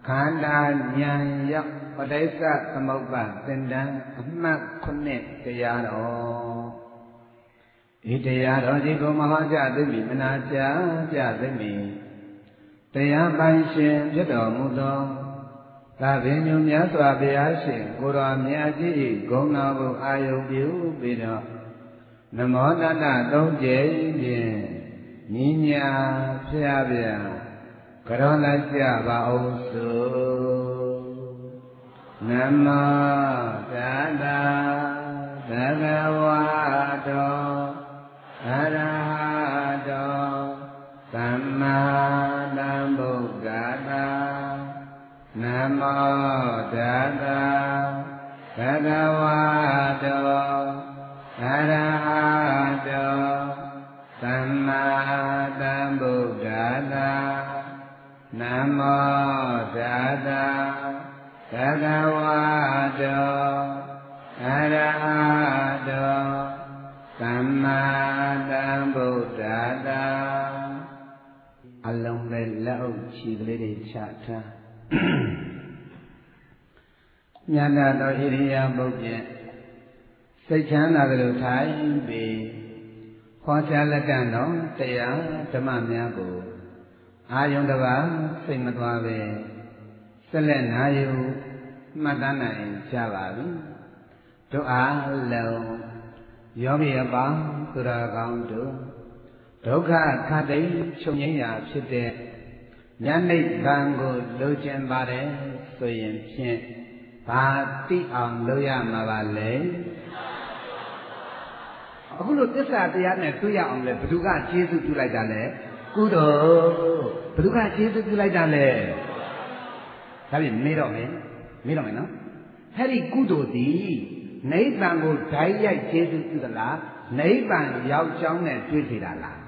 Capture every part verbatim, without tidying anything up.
ခန္ဓာဉာဏ်ရောက်ပဋိစ္စသမုပ္ပါသင်္တန်းအမှတ်ခုနှစ်တရားတော်ဤတရားတော်ဒီကိုမဟောကြားသိပြီမနာကြားကြသိပြီတရားပိုင်ရှင်ဖြစ်တော်မူသောသာဝေညုမြတ်စွာဘုရားရှင်ကိုယ်တော်မြတ်ကြီး၏ဂုဏ်တော်ကိုအာယုပြုပြီးတော့နမောတတသုံးကြိမ်ဖြင့်ညီညာဖျားဗျာကရောလိုက်ကြပါအောင်စို့နမောတတသဗ္ဗဝါတောအရဟတောသမ္မာသမ္ဗုဒ္ဓတ္တနမောတတသဗ္ဗဝါတောအရဟတောသမ္မာသမ္ဗုဒ္ဓတ္တနမောတတသဗ္ဗဝါတောအရဟတောသမ္မာသမ္ဗုဒ္ဓတ္တအလုံးပဲလက်အုပ်ချီကလေးတွေချထားဉာဏ်တော်ဣရိယာပုတ်ဖြင့်စိတ်ချမ်းသာကြလို့ထိုင်ပြီးဟောကြားလက်တန်တော်တရားဓမ္မများကိုအာယုံတစ်ပါးစိတ်မသွားပဲဆက်လက်နာယူမှတ်တမ်းနိုင်ကြပါပြီတို့အားလုံးယောဂီအပေါင်းသူတော်ကောင်းတို့ဒုက္ခခတ်သိမ်းချုပ်ငြိမ်းရာဖြစ်တဲ့ဉာဏ်နိဗ္ဗာန်ကိုလိုချင်ပါတယ်ဆိုရင်ဖြင့်ဘာသိအောင်လုပ်ရမှာပါလဲအခုလိုသစ္စာတရားနဲ့တွေ့ရအောင်လဲဘယ်သူကကျေးဇူးပြုလိုက်တာလဲကုသိုလ်ဘယ်သူကကျေးဇူးပြုလိုက်တာလဲဒါပြင်မေးတော့မယ်မေးတော့မယ်နော်အဲ့ဒီကုသိုလ်သည်နိဗ္ဗာန်ကိုဓာတ်ရိုက်ကျေးဇူးပြုသလားနိဗ္ဗာန်ရောက်ကြောင်းနဲ့တွေ့စေတာလား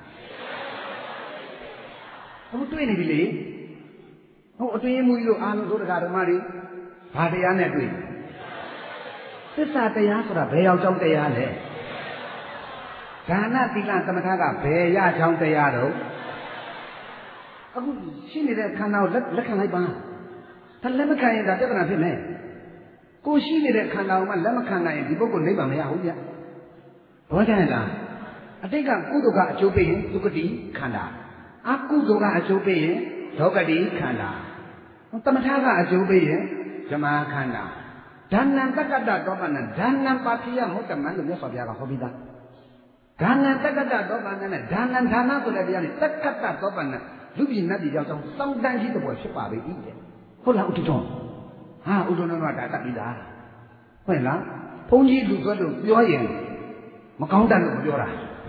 ဟိုတွေ့နေပြီလေဟိုအတွင်းမူကြီးတို့အာနုဒုဒကဓမ္မတွေဘာတရားနဲ့တွေ့သစ္စာတရားဆိုတာဘယ်ရောက်ကြောင်းတရားလဲဒါနသီလသမထကဘယ်ရကြောင်းတရားတော့အခုရှိနေတဲ့ခန္ဓာကိုလက်ခံလိုက်ပါဒါလက်မခံရင်ဒါပြဿနာဖြစ်မယ်ကိုရှိနေတဲ့ခန္ဓာကိုမှလက်မခံနိုင်ရင်ဒီပုဂ္ဂိုလ်နိဗ္ဗာန်မရဘူးဗျဘောကြလားအတိတ်ကကုသိုလ်ကအကျိုးပေးရင်ဒုက္ခတိခန္ဓာအကုသိုလ်ကအကျိုးပေးရင်ဒုက္ခတိခန္ဓာသမထကအကျိုးပေးရင်ဇမခန္ဓာဒါနံတက္ကတ္တတောပနံဒါနံပါတိယမုတ္တမံလို့မြတ်စွာဘုရားကဟောပြီးသားဒါနံတက္ကတ္တတောပနံနဲ့ဒါနံဌာနဆိုတဲ့တရားနဲ့တက္ကတ္တတောပနံလူပြည်နတ်ပြည်ရောက်ဆောင်စောင့်တန်းကြီးတပွဲဖြစ်ပါပဲဤတဲ့ဟုတ်လားဥတ္တတော်ဟာဥတ္တတော်ကဒါတတ်ပြီးသားဟုတ်လားဘုန်းကြီးလူသွက်လို့ပြောရင်မကောင်းတတ်လို့မပြောတာ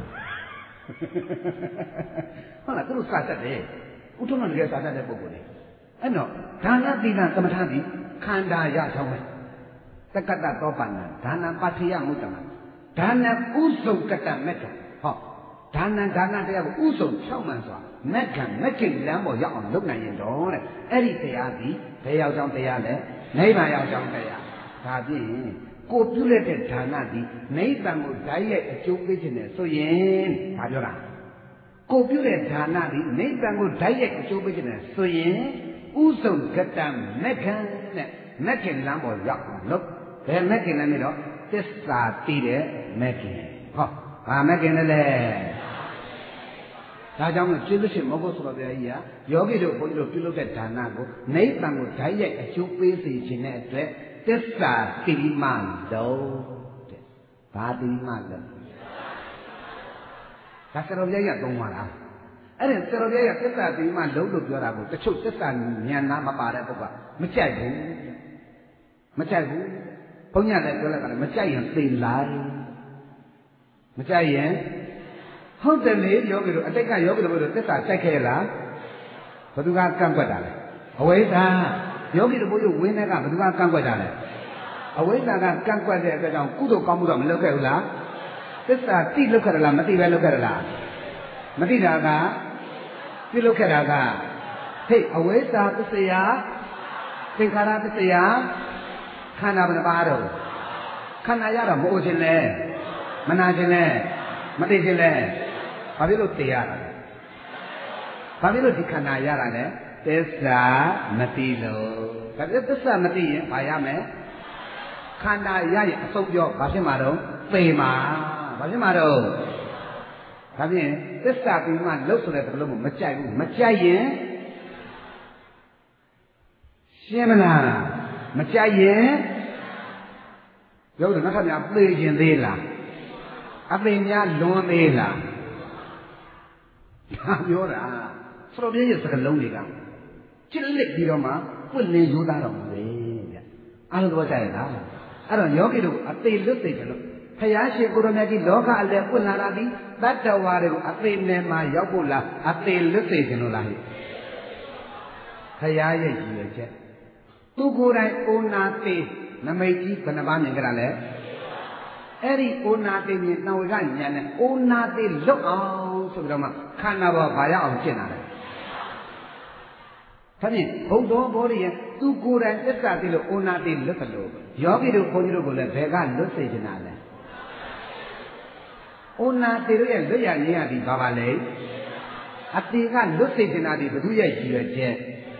ဟုတ်လားသူတို့စတတ်တယ်ဥတ္တတော်တကယ်စတတ်တဲ့ပုဂ္ဂိုလ်တွေအဲ့တော့ဒါနသီလသမထသည်ခန္ဓာရဆောင်မယ်တက္ကတ္တတောပနံဒါနံပါတိယမုတ္တမံဒါနံဥစုံကတ္တမက်ကဟောဒါနံဒါနတရားကိုဥစုံဖြောက်မှန်စွာမက်ကံမက်ကင်လမ်းပေါ်ရောက်အောင်လုပ်နိုင်ရင်တော့တဲ့အဲ့ဒီတရားသည်ဘယ်ရောက်ကြောင်းတရားလဲနိဗ္ဗာန်ရောက်ကြောင်းတရားဒါဖြင့်ကိုပြုလက်တဲ့ဒါနသည်နိဗ္ဗာန်ကိုဓာတ်ရိုက်အကျိုးပေးခြင်းနဲ့ဆိုရင်ဘာပြောတာကိုပြုတဲ့ဒါနသည်နိဗ္ဗာန်ကိုဓာတ်ရိုက်အကျိုးပေးခြင်းနဲ့ဆိုရင်ဥစုံကတ္တမက်ကံနဲ့မက်ကင်လမ်းပေါ်ရောက်အောင်လုပ်ဘယ်မက်ကင်လဲမလို့သစ္စာတည်တဲ့မက်ကင်ဟောဘာမက်ကင်လဲလဲဒါကြောင့်ကျေးဇူးရှင်မောဂုတ်ဆိုတော်ဘုရားကြီးကယောဂီတို့ဘုန်းကြီးတို့ပြုလုပ်တဲ့ဒါနကိုနိဗ္ဗာန်ကိုဓာတ်ရိုက်အကျိုးပေးစေခြင်းနဲ့အတွက်သစ္စာတိမလုံးတဲ့ဘာတိမလုံးဒါဆရာတော်ဘုရားကြီးကသုံးပါလားအဲ့ဒါဆရာတော်ဘုရားကသစ္စာတိမလုံးလို့ပြောတာကိုတချို့သစ္စာဉာဏ်နာမပါတဲ့ပုဂ္ဂိုလ်ကမကြိုက်ဘူးမကြိုက်ဘူးဘုန်းကြီးလည်းပြောလိုက်တာမကြိုက်ရင်သိလိုက်မကြိုက်ရင်ဟုတ်တယ်လေယောဂီတို့အတိတ်ကယောဂီတို့သစ္စာကြိုက်ခဲ့လားဘယ်သူကကန့်ကွက်တာလဲအဝိဇ္ဇာယောဂီတို့ဘုရားဝင်းတဲ့ကဘယ်သူကကန့်ကွက်တာလဲအဝိဇ္ဇာကကန့်ကွက်တဲ့အတွက်ကြောင့်ကုသိုလ်ကောင်းမှုတော့မလုပ်ခဲ့ဘူးလားသစ္စာတိလုပ်ခဲ့တယ်လားမတိပဲလုပ်ခဲ့တယ်လားမတိတာကပြုလုပ်ခဲ့တာကဟေ့အဝိဇ္ဇာသစ္စာသင်္ခါရသစ္စာခန္ဓာဘယ်နှပါတော့ခန္ဓာရတော့မအိုခြင်းလဲမနာခြင်းလဲမသိခြင်းလဲဘာဖြစ်လို့သိရတာလဲဘာဖြစ်လို့ဒီခန္ဓာရတာလဲသစ္စာမသိလို့ဒါပြသစ္စာမသိရင်ဘာရမယ်ခန္ဓာရရင်အစုပ်ပြောဘာဖြစ်မှာတော့သေမှာဘာဖြစ်မှာတော့ဒါဖြင့်သစ္စာပြီးမှလှုပ်ဆိုတဲ့သဘောလုံးမကြိုက်ဘူးမကြိုက်ရင်ရှင်းမလားမကြိုက်ရင်ပြောတယ်နောက်ထပ်များသေခြင်းသေးလားအသိများလွန်သေးလားဒါပြောတာဆိုတော့ပြည့်ရဲ့စကလုံးတွေကချစ်လက်ပြီးတော့မှပွင့်လင်းရိုးသားတော်မူတယ်ဗျအားလုံးတော့ကြရလားအဲ့တော့ယောဂီတို့အသေးလွတ်သိတယ်လို့ဖယားရှင်ကိုရမကြီးလောကအလယ်ပွင့်လာတာဒီတတ္တဝါတွေကိုအသေးနဲ့မှရောက်ဖို့လားအသေးလွတ်သိတယ်လို့လားဟဲ့ဖယားရဲ့ရည်ရွယ်ချက်သူကိုယ်တိုင်အိုနာသေးနမိတ်ကြီးဘယ်နှပါးမြင်ကြတာလဲအဲ့ဒီအိုနာသေးမြင်နှောဝေကညာနဲ့အိုနာသေးလွတ်အောင်ဆိုပြီးတော့မှခန္ဓာပေါ်ဘာရအောင်ကျင့်လာတယ်ဒါဖြင့်ဘုံတော်ဘောရည်သူကိုယ်တိုင်သစ္စာသိလို့အိုနာသေးလွတ်တယ်လို့ယောဂီတို့ခွန်ကြီးတို့ကလည်းဘယ်ကလွတ်စေချင်တာလဲအိုနာသေးတို့ရဲ့လွတ်ရခြင်းရသည်ဘာပါလဲအတေကလွတ်စေချင်တာဒီဘုသူရဲ့ရည်ရွယ်ချက်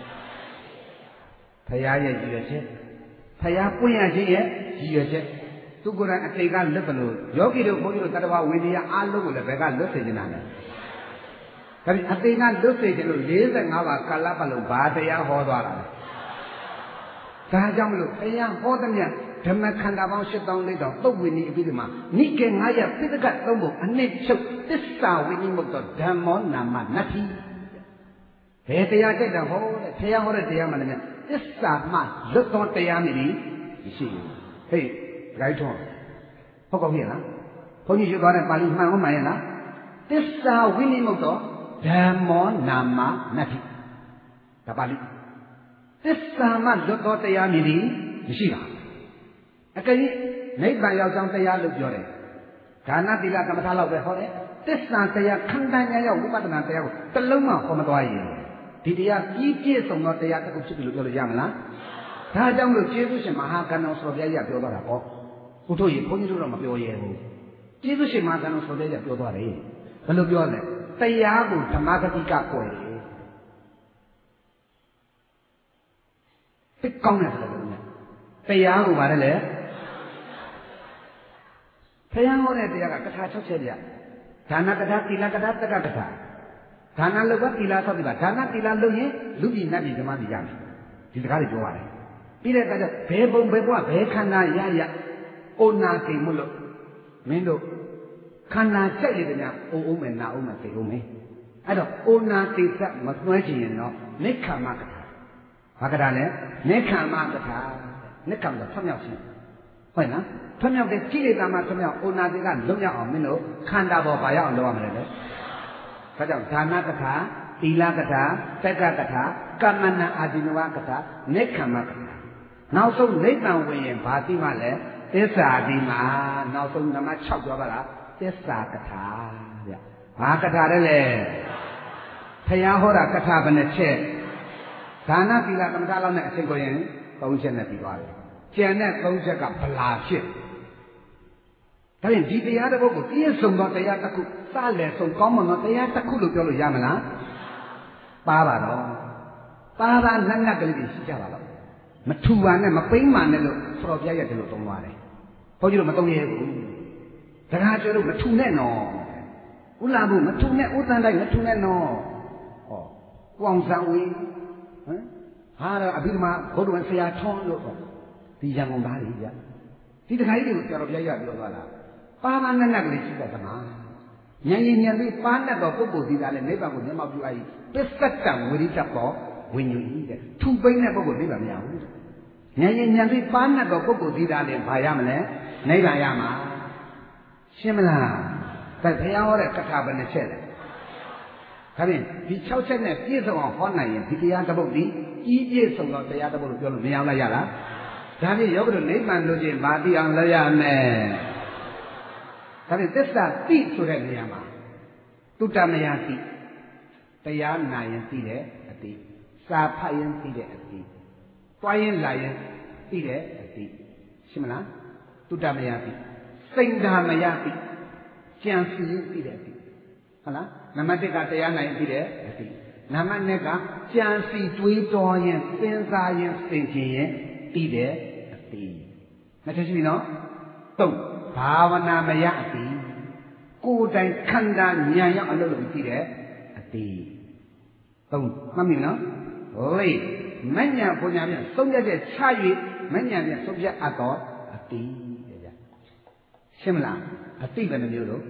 ဖယားရဲ့ရည်ရွယ်ချက်ဖယားပွင့်ရခြင်းရဲ့ရည်ရွယ်ချက်သူကိုယ်တိုင်အတေကလွတ်တယ်လို့ယောဂီတို့ခွန်ကြီးတို့တတ္တဝဝိနည်းအားလုံးကိုလည်းဘယ်ကလွတ်စေချင်တာလဲဒါဖြင့်အသေးကလွတ်စေတယ်လို့၄၅ပါးကာလပတ်လုံးဘာတရားဟောသွားတာလဲဒါကြောင့်မလို့ဘုရားဟောသမျှဓမ္မခန္ဓာပေါင်း၈သောင်းလေးတောင်သုတ်ဝိနည်းအပြီးဒီမှာနိကေငါးရပိဋကတ်သုံးပုံအနှစ်ချုပ်သစ္စာဝိနည်းမဟုတ်တော့ဓမ္မောနာမနတ္ထိဘယ်တရားကြိုက်တာဟောတဲ့ဘုရားဟောတဲ့တရားမှလည်းသစ္စာမှလွတ်သောတရားမြည်ပြီးမရှိဘူးဟေးဂိုက်ထွန်းဟုတ်ကောင်းပြီလားဘုန်းကြီးရွှေသွားတဲ့ပါဠိမှန်ဟုတ်မှန်ရဲ့လားသစ္စာဝိနည်းမဟုတ်တော့ဓမ္မောနာမနတ္ထိဒါပါဠိသစ္စာမှလွတ်သောတရားမြည်သည်မရှိပါဘူးအကယ်၍နိဗ္ဗာန်ရောက်ကြောင်းတရားလို့ပြောတယ်ဒါနသီလကမ္မထာလောက်ပဲဟောတယ်သစ္စာတရားခန္ဓာညာရောက်ဝိပဿနာတရားကိုတစ်လုံးမှဟောမသွားရင်ဒီတရားကြီးပြည့်စုံသောတရားတစ်ခုဖြစ်တယ်လို့ပြောလို့ရမလားဒါကြောင့်လို့ကျေးဇူးရှင်မဟာကဏ္ဍောဆိုတော်ဘုရားကြီးကပြောသွားတာပေါ့ဘုတို့ရေဘုန်းကြီးတို့တော့မပြောရဲဘူးကျေးဇူးရှင်မဟာကဏ္ဍောဆိုတော်ဘုရားကြီးကပြောသွားတယ်ဘယ်လိုပြောလဲတရားကိုဓမ္မဂတိကကွယ်တယ်သိကောင်းတဲ့စကားလုံးနဲ့တရားကိုပါတယ်လေဘုရားဟောတဲ့တရားကကထာ၆ချက်ပြဒါနကထာသီလကထာတက္ကကထာဒါနလုပ်ကသီလဆောက်ပြီပါဒါနသီလလုပ်ရင်လူပြည်နတ်ပြည်ဓမ္မပြည်ရမယ်ဒီစကားတွေပြောရတယ်ပြီးတဲ့အခါကျဘယ်ပုံဘယ်ဘဝဘယ်ခန္ဓာရရအိုနာကိမ့်လို့မင်းတို့ခန္ဓာကြိုက်ရတဲ့များအိုးအောင်မယ်နာအောင်မယ်သိအောင်မယ်အဲ့တော့အိုနာတိသမသွဲချင်ရင်တော့နိခမကထာဘာကထာလဲနိခမကထာနိခမကထွတ်မြောက်ခြင်းဟုတ်လားထွတ်မြောက်တဲ့ကိလေသာမှထွတ်မြောက်အိုနာတိကလွတ်မြောက်အောင်မင်းတို့ခန္ဓာပေါ်ဘာရောက်အောင်လုပ်ရမလဲလေဒါကြောင့်ဒါနကထာသီလကထာတက္ကကထာကမ္မနာအာဒီနဝကထာနိခမကထာနောက်ဆုံးနိဗ္ဗာန်ဝင်ရင်ဘာသိမှလဲသစ္စာဒီမှာနောက်ဆုံးနံပါတ်၆ပြောပါလားသစ္စာကထာဗျဘာကထာလဲလေဘုရားဟောတာကထာဘယ်နှချက်ဒါနသီလကမ္မထာလောက်နဲ့အချိန်ကိုရင်၃ချက်နဲ့ပြီးသွားတယ်ကျန်တဲ့၃ချက်ကဗလာဖြစ်ဒါရင်ဒီတရားတစ်ပုဒ်ကိုပြည့်စုံသောတရားတစ်ခုစလည်းဆုံးကောင်းမွန်သောတရားတစ်ခုလို့ပြောလို့ရမလားပါပါတော့ပါပါနတ်နတ်ကလေးတွေရှိကြပါတော့မထူပါနဲ့မပိမ့်ပါနဲ့လို့ဆိုတော့ပြရရတယ်လို့သုံးသွားတယ်ဘုန်းကြီးတို့မသုံးရဲဘူးတခါကျတော့မထူနဲ့နော်ဥလာဘူးမထူနဲ့ဥတန်တိုင်းမထူနဲ့နော်ဟောကိုအောင်ဆံဝေးဟမ်ဟာတော့အဘိဓမ္မာဘုဒ္ဓဝင်ဆရာထွန်းလို့ဒီရန်ကုန်သားတွေဗျဒီတခါကြီးတွေကိုဆရာတော်ဘုရားကြီးပြောသွားတာပါပါနတ်နတ်ကလေးရှိတတ်သလားဉာဏ်ရည်ဉာဏ်လေးပါနဲ့တော့ပုဂ္ဂိုလ်ဒီသားလည်းနိဗ္ဗာန်ကိုမျက်မှောက်ပြုအပ်၏ပစ္စတ္တံဝိရိတ္တပေါ်ဝိညာဉ်ဤတဲ့ထူပိန်းတဲ့ပုဂ္ဂိုလ်နိဗ္ဗာန်မရဘူးဉာဏ်ရည်ဉာဏ်လေးပါနဲ့တော့ပုဂ္ဂိုလ်ဒီသားလည်းဘာရမလဲနိဗ္ဗာန်ရမှာရှင်းမလားဒါဘုရားဟောတဲ့ကထာဘယ်နှချက်လဲဒါဖြင့်ဒီ၆ချက်နဲ့ပြည့်စုံအောင်ဟောနိုင်ရင်ဒီတရားတစ်ပုဒ်ဒီကြီးပြည့်စုံသောတရားတစ်ပုဒ်လို့ပြောလို့မရအောင်လားရလားဒါဖြင့်ယောဂတို့နိဗ္ဗာန်လို့ချင်းမသိအောင်လုပ်ရမယ်ဒါဖြင့်သစ္စာသိဆိုတဲ့နေရာမှာတုတ္တမယသိတရားနာရင်သိတဲ့အသိစာဖတ်ရင်သိတဲ့အသိတွားရင်လာရင်သိတဲ့အသိရှင်းမလားတုတ္တမယသိစိန်ဓာမယသိကြံစီရင်သိတဲ့အသိဟုတ်လားနံပါတ်၁ကတရားနာရင်သိတဲ့အသိနာမနဲ့ကကြံစီတွေးတော်ရင်စဉ်းစားရင်သိကျင်ရင်သိတဲ့အသိနှစ်ချက်ရှိပြီနော်သုံးဘာဝနာမယအသိကိုယ်တိုင်ခန္ဓာဉာဏ်ရောက်အလုပ်လုပ်ပြီးသိတဲ့အသိသုံးမှတ်မိနော်လေးမဉ္ဇဉ်ပညာပြန်သုံးရတဲ့ချ၍မဉ္ဇဉ်ပြန်သုံးပြအပ်တော်အသိတဲ့ကြရှင်းမလားအသိပဲမျိုးလို့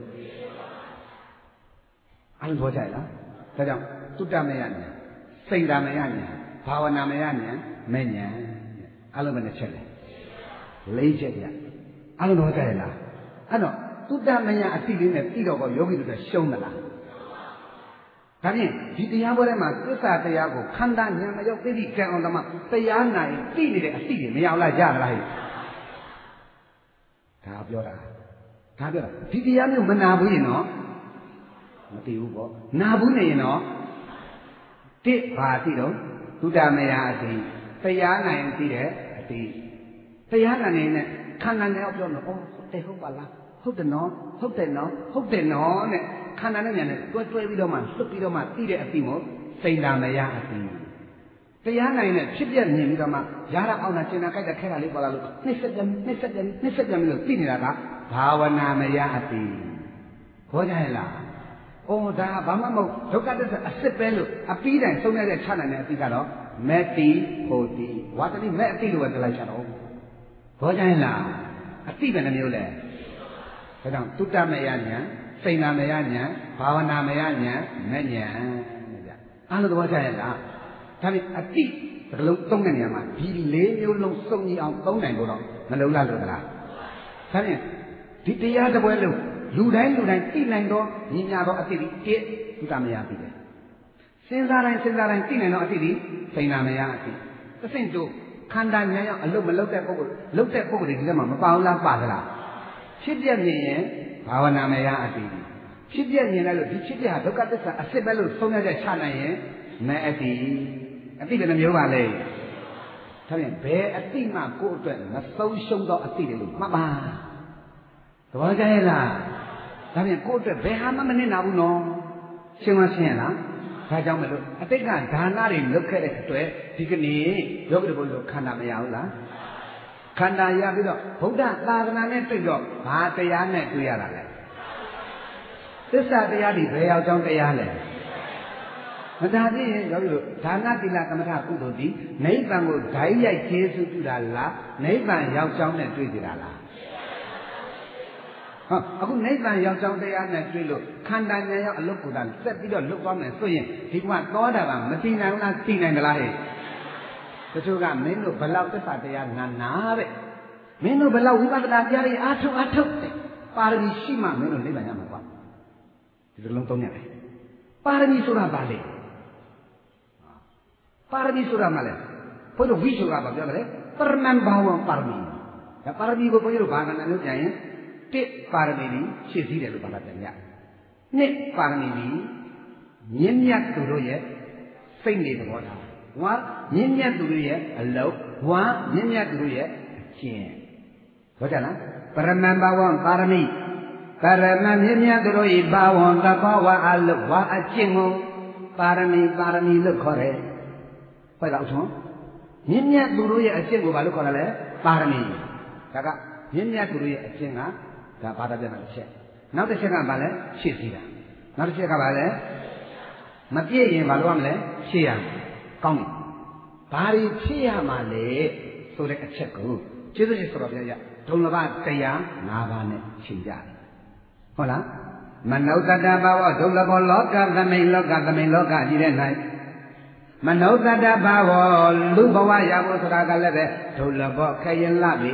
အဲ့လိုပြောကြရလားဒါကြောင့်တုတ္တမယဉာဏ်စိတ်ဓာမယဉာဏ်ဘာဝနာမယဉာဏ်မဉ္ဇဉ်အဲ့လိုပဲတစ်ချက်လေလေးချက်ပြအဲ့လိုတော့ကြရလားအဲ့တော့တုတ္တမယအသိလေးနဲ့ပြီးတော့ကောယောဂီတို့ကရှုံးသလားဒါဖြင့်ဒီတရားပွဲထဲမှာသစ္စာတရားကိုခန္ဓာဉာဏ်မရောက်သိသည့်ကံအောင်တမတရားနိုင်သိနေတဲ့အသိတွေမရောက်လားကြလားဟဲ့ဒါပြောတာဒါပြောတာဒီတရားမျိုးမနာဘူးရင်တော့မသိဘူးပေါ့နာဘူးနေရင်တော့တိဘာသိတော့သုတမယအသိတရားနိုင်သိတဲ့အသိတရားနိုင်နေတဲ့ခန္ဓာနဲ့ပြောတော့အော်ဟုတ်တယ်ဟုတ်ပါလားဟုတ်တယ်နော်ဟုတ်တယ်နော်ဟုတ်တယ်နော်နဲ့ခန္ဓာနဲ့ဉာဏ်နဲ့တွဲတွဲပြီးတော့မှလွတ်ပြီးတော့မှသိတဲ့အသိမို့စိတ်ဓာမယအသိတရားနိုင်နဲ့ဖြစ်ပြမြင်ပြီးတော့မှရတာအောင်တာကျင်တာကြိုက်တာခဲတာလေးပေါ်လာလို့နှိစ္စပြန်နှိစ္စပြန်နှိစ္စပြန်ပြီးတော့သိနေတာကဘာဝနာမယအသိခေါ်ကြရဲ့လားဩဒါဘာမှမဟုတ်ဒုက္ခသစ္စာအစစ်ပဲလို့အပြီးတိုင်ဆုံးရတဲ့ချနိုင်တဲ့အသိကတော့မက်တိဟိုတိဝါတတိမက်အသိလို့ပဲတလိုက်ချတော့ခေါ်ကြရဲ့လားအသိပဲနှမျိုးလဲဒါကြောင့်တုတ္တမယဉာဏ်စိတ်နာမယဉာဏ်ဘာဝနာမယဉာဏ်မဲ့ဉာဏ်တဲ့ဗျအားလုံးသဘောကျရဲ့လားဒါဖြင့်အတိဘယ်လုံးသုံးတဲ့နေရာမှာဒီလေးမျိုးလုံးစုံညီအောင်သုံးနိုင်ဖို့တော့မလုံလောက်လို့လားဒါဖြင့်ဒီတရားတစ်ပွဲလုံးလူတိုင်းလူတိုင်းသိနိုင်တော့ညီညာတော့အတိတိတိသုတမယသိတယ်စဉ်းစားတိုင်းစဉ်းစားတိုင်းသိနိုင်တော့အတိတိစိတ်နာမယအတိသစိတို့ခန္ဓာဉာဏ်ရောက်အလုံးမလုံးတဲ့ပုဂ္ဂိုလ်လုံးတဲ့ပုဂ္ဂိုလ်တွေဒီထဲမှာမပါဘူးလားပါသလားဖြစ်ပြမြင်ရင်ဘာဝနာမယအတိဖြစ်ပြမြင်လိုက်လို့ဒီဖြစ်ပြဟာဒုက္ခသစ္စာအစစ်ပဲလို့ဆုံးဖြတ်ချက်ချနိုင်ရင်မဲ့အတိအတိဘယ်နှမျိုးပါလဲဒါဖြင့်ဘယ်အတိမှကိုယ့်အတွက်မဆုံးရှုံးသောအတိတွေလို့မှတ်ပါသဘောကျရဲ့လားဒါဖြင့်ကိုယ့်အတွက်ဘယ်ဟာမှမနစ်နာဘူးနော်ရှင်းမရှင်းရလားဒါကြောင့်မလို့အတိတ်ကဒါနတွေလုပ်ခဲ့တဲ့အတွက်ဒီကနေ့ယောဂီတို့ဘုရားခန္ဓာမရဘူးလားခန္ဓာရပြီးတော့ဗုဒ္ဓသာသနာနဲ့တွေ့တော့ဘာတရားနဲ့တွေ့ရတာလဲသစ္စာတရားဒီဘယ်ရောက်ကြောင်းတရားလဲမဒါဖြင့်ယောဂီတို့ဒါနသီလကမ္မထကုသိုလ်ဒီနိဗ္ဗာန်ကိုဓာတ်ရိုက်ကျေစုပြုတာလားနိဗ္ဗာန်ရောက်ကြောင်းနဲ့တွေ့ကြတာလားဟောအခုနိဗ္ဗာန်ရောက်ကြောင်းတရားနဲ့တွေ့လို့ခန္ဓာဉာဏ်ရောက်အလုတ်ကိုယ်တာဆက်ပြီးတော့လွတ်သွားမယ်ဆိုရင်ဒီကသောတာပန်မသိနိုင်ဘူးလားသိနိုင်ကြလားဟဲ့တချို့ကမင်းတို့ဘလောက်သစ္စာတရားနာနာတဲ့မင်းတို့ဘလောက်ဝိပဿနာတရားတွေအားထုတ်အားထုတ်တဲ့ပါရမီရှိမှမင်းတို့နိဗ္ဗာန်ရမှာကွာဒီလိုလုံးသုံးရတယ်ပါရမီဆိုတာဘာလဲပါရမီဆိုတာမလဲဘုရားဝိဆိုတာဘာပြောလဲပရမန်ဘာဝံပါရမီဒါပါရမီကိုဘုရားတို့ဘာနာလို့ပြန်ရင်တစ်ပါရမီကြီးရှင်းစည်းတယ်လို့ဘာသာပြန်ရနှစ်ပါရမီကြီးမြင့်မြတ်သူတို့ရဲ့စိတ်နေသဘောထားဝါမြင့်မြတ်သူတို့ရဲ့အလုံးဝါမြင့်မြတ်သူတို့ရဲ့အကျင့်ဟုတ်ကြလားပရမန်ဘာဝံပါရမီပရမန်မြင့်မြတ်သူတို့၏ဘာဝံသဘောဝါအလုံးဝါအကျင့်ကိုပါရမီပါရမီလို့ခေါ်တယ်ဘယ်တော့ဆုံးမြင့်မြတ်သူတို့ရဲ့အကျင့်ကိုဘာလို့ခေါ်ရလဲပါရမီဒါကမြင့်မြတ်သူတို့ရဲ့အကျင့်ကဒါဘာသာပြန်တာတစ်ချက်နောက်တစ်ချက်ကဘာလဲရှေ့စည်းတာနောက်တစ်ချက်ကဘာလဲမပြည့်ရင်ဘာလုပ်ရမလဲရှေ့ရမယ်ကောင်းပြီဘာတွေဖြစ်ရမှာလဲဆိုတဲ့အချက်ကိုကျေးဇူးရှင်ဆိုတော်ဘုရားရဒုံလဘတရား၅ပါးနဲ့ရှင်းပြတယ်ဟုတ်လားမနုဿတဘာဝဒုံလဘောလောကသမိန်လောကသမိန်လောကကြီးတဲ့၌မနုဿတဘာဝလူဘဝရဖို့ဆိုတာကလည်းပဲဒုံလဘောခရင်လပြီ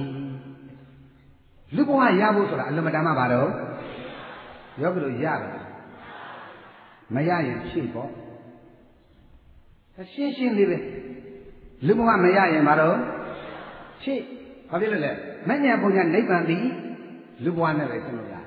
လူဘဝရဖို့ဆိုတာအလွန်မတန်မှပါတော့ယောဂီတို့ရတယ်မရရင်ဖြည့်ပေါ့ရှင်းရှင်းလေးပဲလူဘဝမရရင်ပါတော့ဖြည့်ဘာဖြစ်လို့လဲမဉ္ဇဉ်ပုံညာနိဗ္ဗာန်သည်လူဘဝနဲ့ပဲဆင်းလို့ရတယ်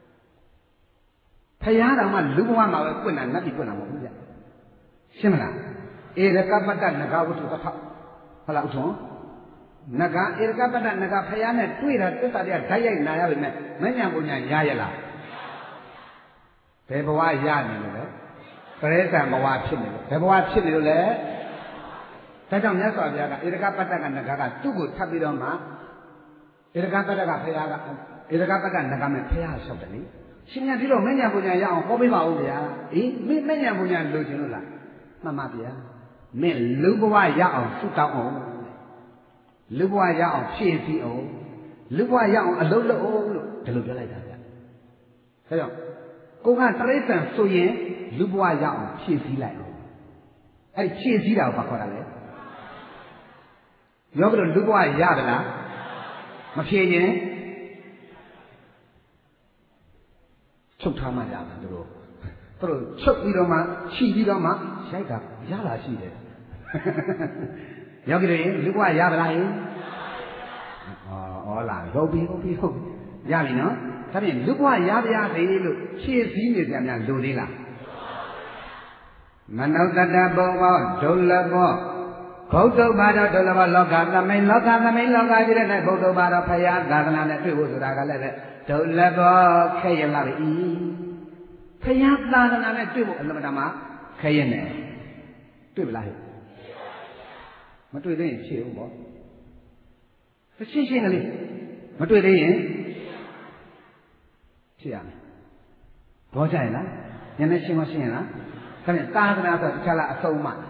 ဖရာတော်မှလူဘဝမှာပဲပွင့်တာနတ်ပြည်ပွင့်တာမဟုတ်ဘူးဗျရှင်းမလားဧရကပတ္တနဂဝတ္ထုတစ်ထောက်ဟုတ်လားဥထုံနဂဧရကပတ္တနဂဖရာနဲ့တွေ့တာသစ္စာတရားဓာတ်ရိုက်နာရပါမယ်မဉ္ဇဉ်ပုံညာရရလားဘယ်ဘဝရနေလို့လဲဖရိစ္ဆာန်ဘဝဖြစ်နေလို့ဘယ်ဘဝဖြစ်နေလို့လဲဒါကြောင့်မြတ်စွာဘုရားကဧရကပတ္တကနဂါကသူ့ကိုထပ်ပြီးတော့မှဧရကပတ္တကဖရာကဧရကပတ္တနဂါမဲ့ဖရာလျှောက်တယ်လေရှင်မြတ်ဒီလိုမဉ္ဇဉ်ပူညာရအောင်ဟောပေးပါဦးဗျာအေးမင်းမဉ္ဇဉ်ပူညာလိုချင်လို့လားမှန်ပါဗျာမင်းလူဘဝရအောင်ဆုတောင်းအောင်လူဘဝရအောင်ဖြည့်ဆည်းအောင်လူဘဝရအောင်အလုံးလုံးအောင်လို့ဒီလိုပြောလိုက်တာဗျာဒါကြောင့်ကိုကတရိစ္ဆာန်ဆိုရင်လူဘဝရအောင်ဖြည့်ဆည်းလိုက်အောင်အဲ့ဖြည့်ဆည်းတာကိုဘာခေါ်တာလဲရောဘလို့လူဘဝရပါလားမဖြည့်ရင်ချုပ်ထားမှရမှာသူတို့သူတို့ချုပ်ပြီးတော့မှခြိပြီးတော့မှရိုက်တာရတာရှိတယ်ယောဂီတွေလူဘဝရပါလားဟင်ဩဩလာဟုတ်ပြီဟုတ်ပြီဟုတ်ရပြီနော်ဒါဖြင့်လူဘဝရပါရသေးလို့ဖြည့်စည်းနေကြများလိုသေးလားမနောတတဘုံဘောဒုလဘောဘုဒ္ဓဘာသာဒုလဘောလောကသမိန်လောကသမိန်လောကကြီးတဲ့၌ဘုဒ္ဓဘာသာဖရာသာသနာနဲ့တွေ့ဖို့ဆိုတာကလည်းပဲဒုလဘောခဲရလာပြီဖရာသာသနာနဲ့တွေ့ဖို့အလမတမှာခဲရနေတွေ့ပလားဟဲ့မတွေ့သေးရင်ဖြေဦးပေါ့ရှင်းရှင်းကလေးမတွေ့သေးရင်ဖြေရမယ်ဘောကြရင်လားညနေရှင်းမရှင်းရင်လားဒါနဲ့သာသနာဆိုတခြားလားအဆုံးမှ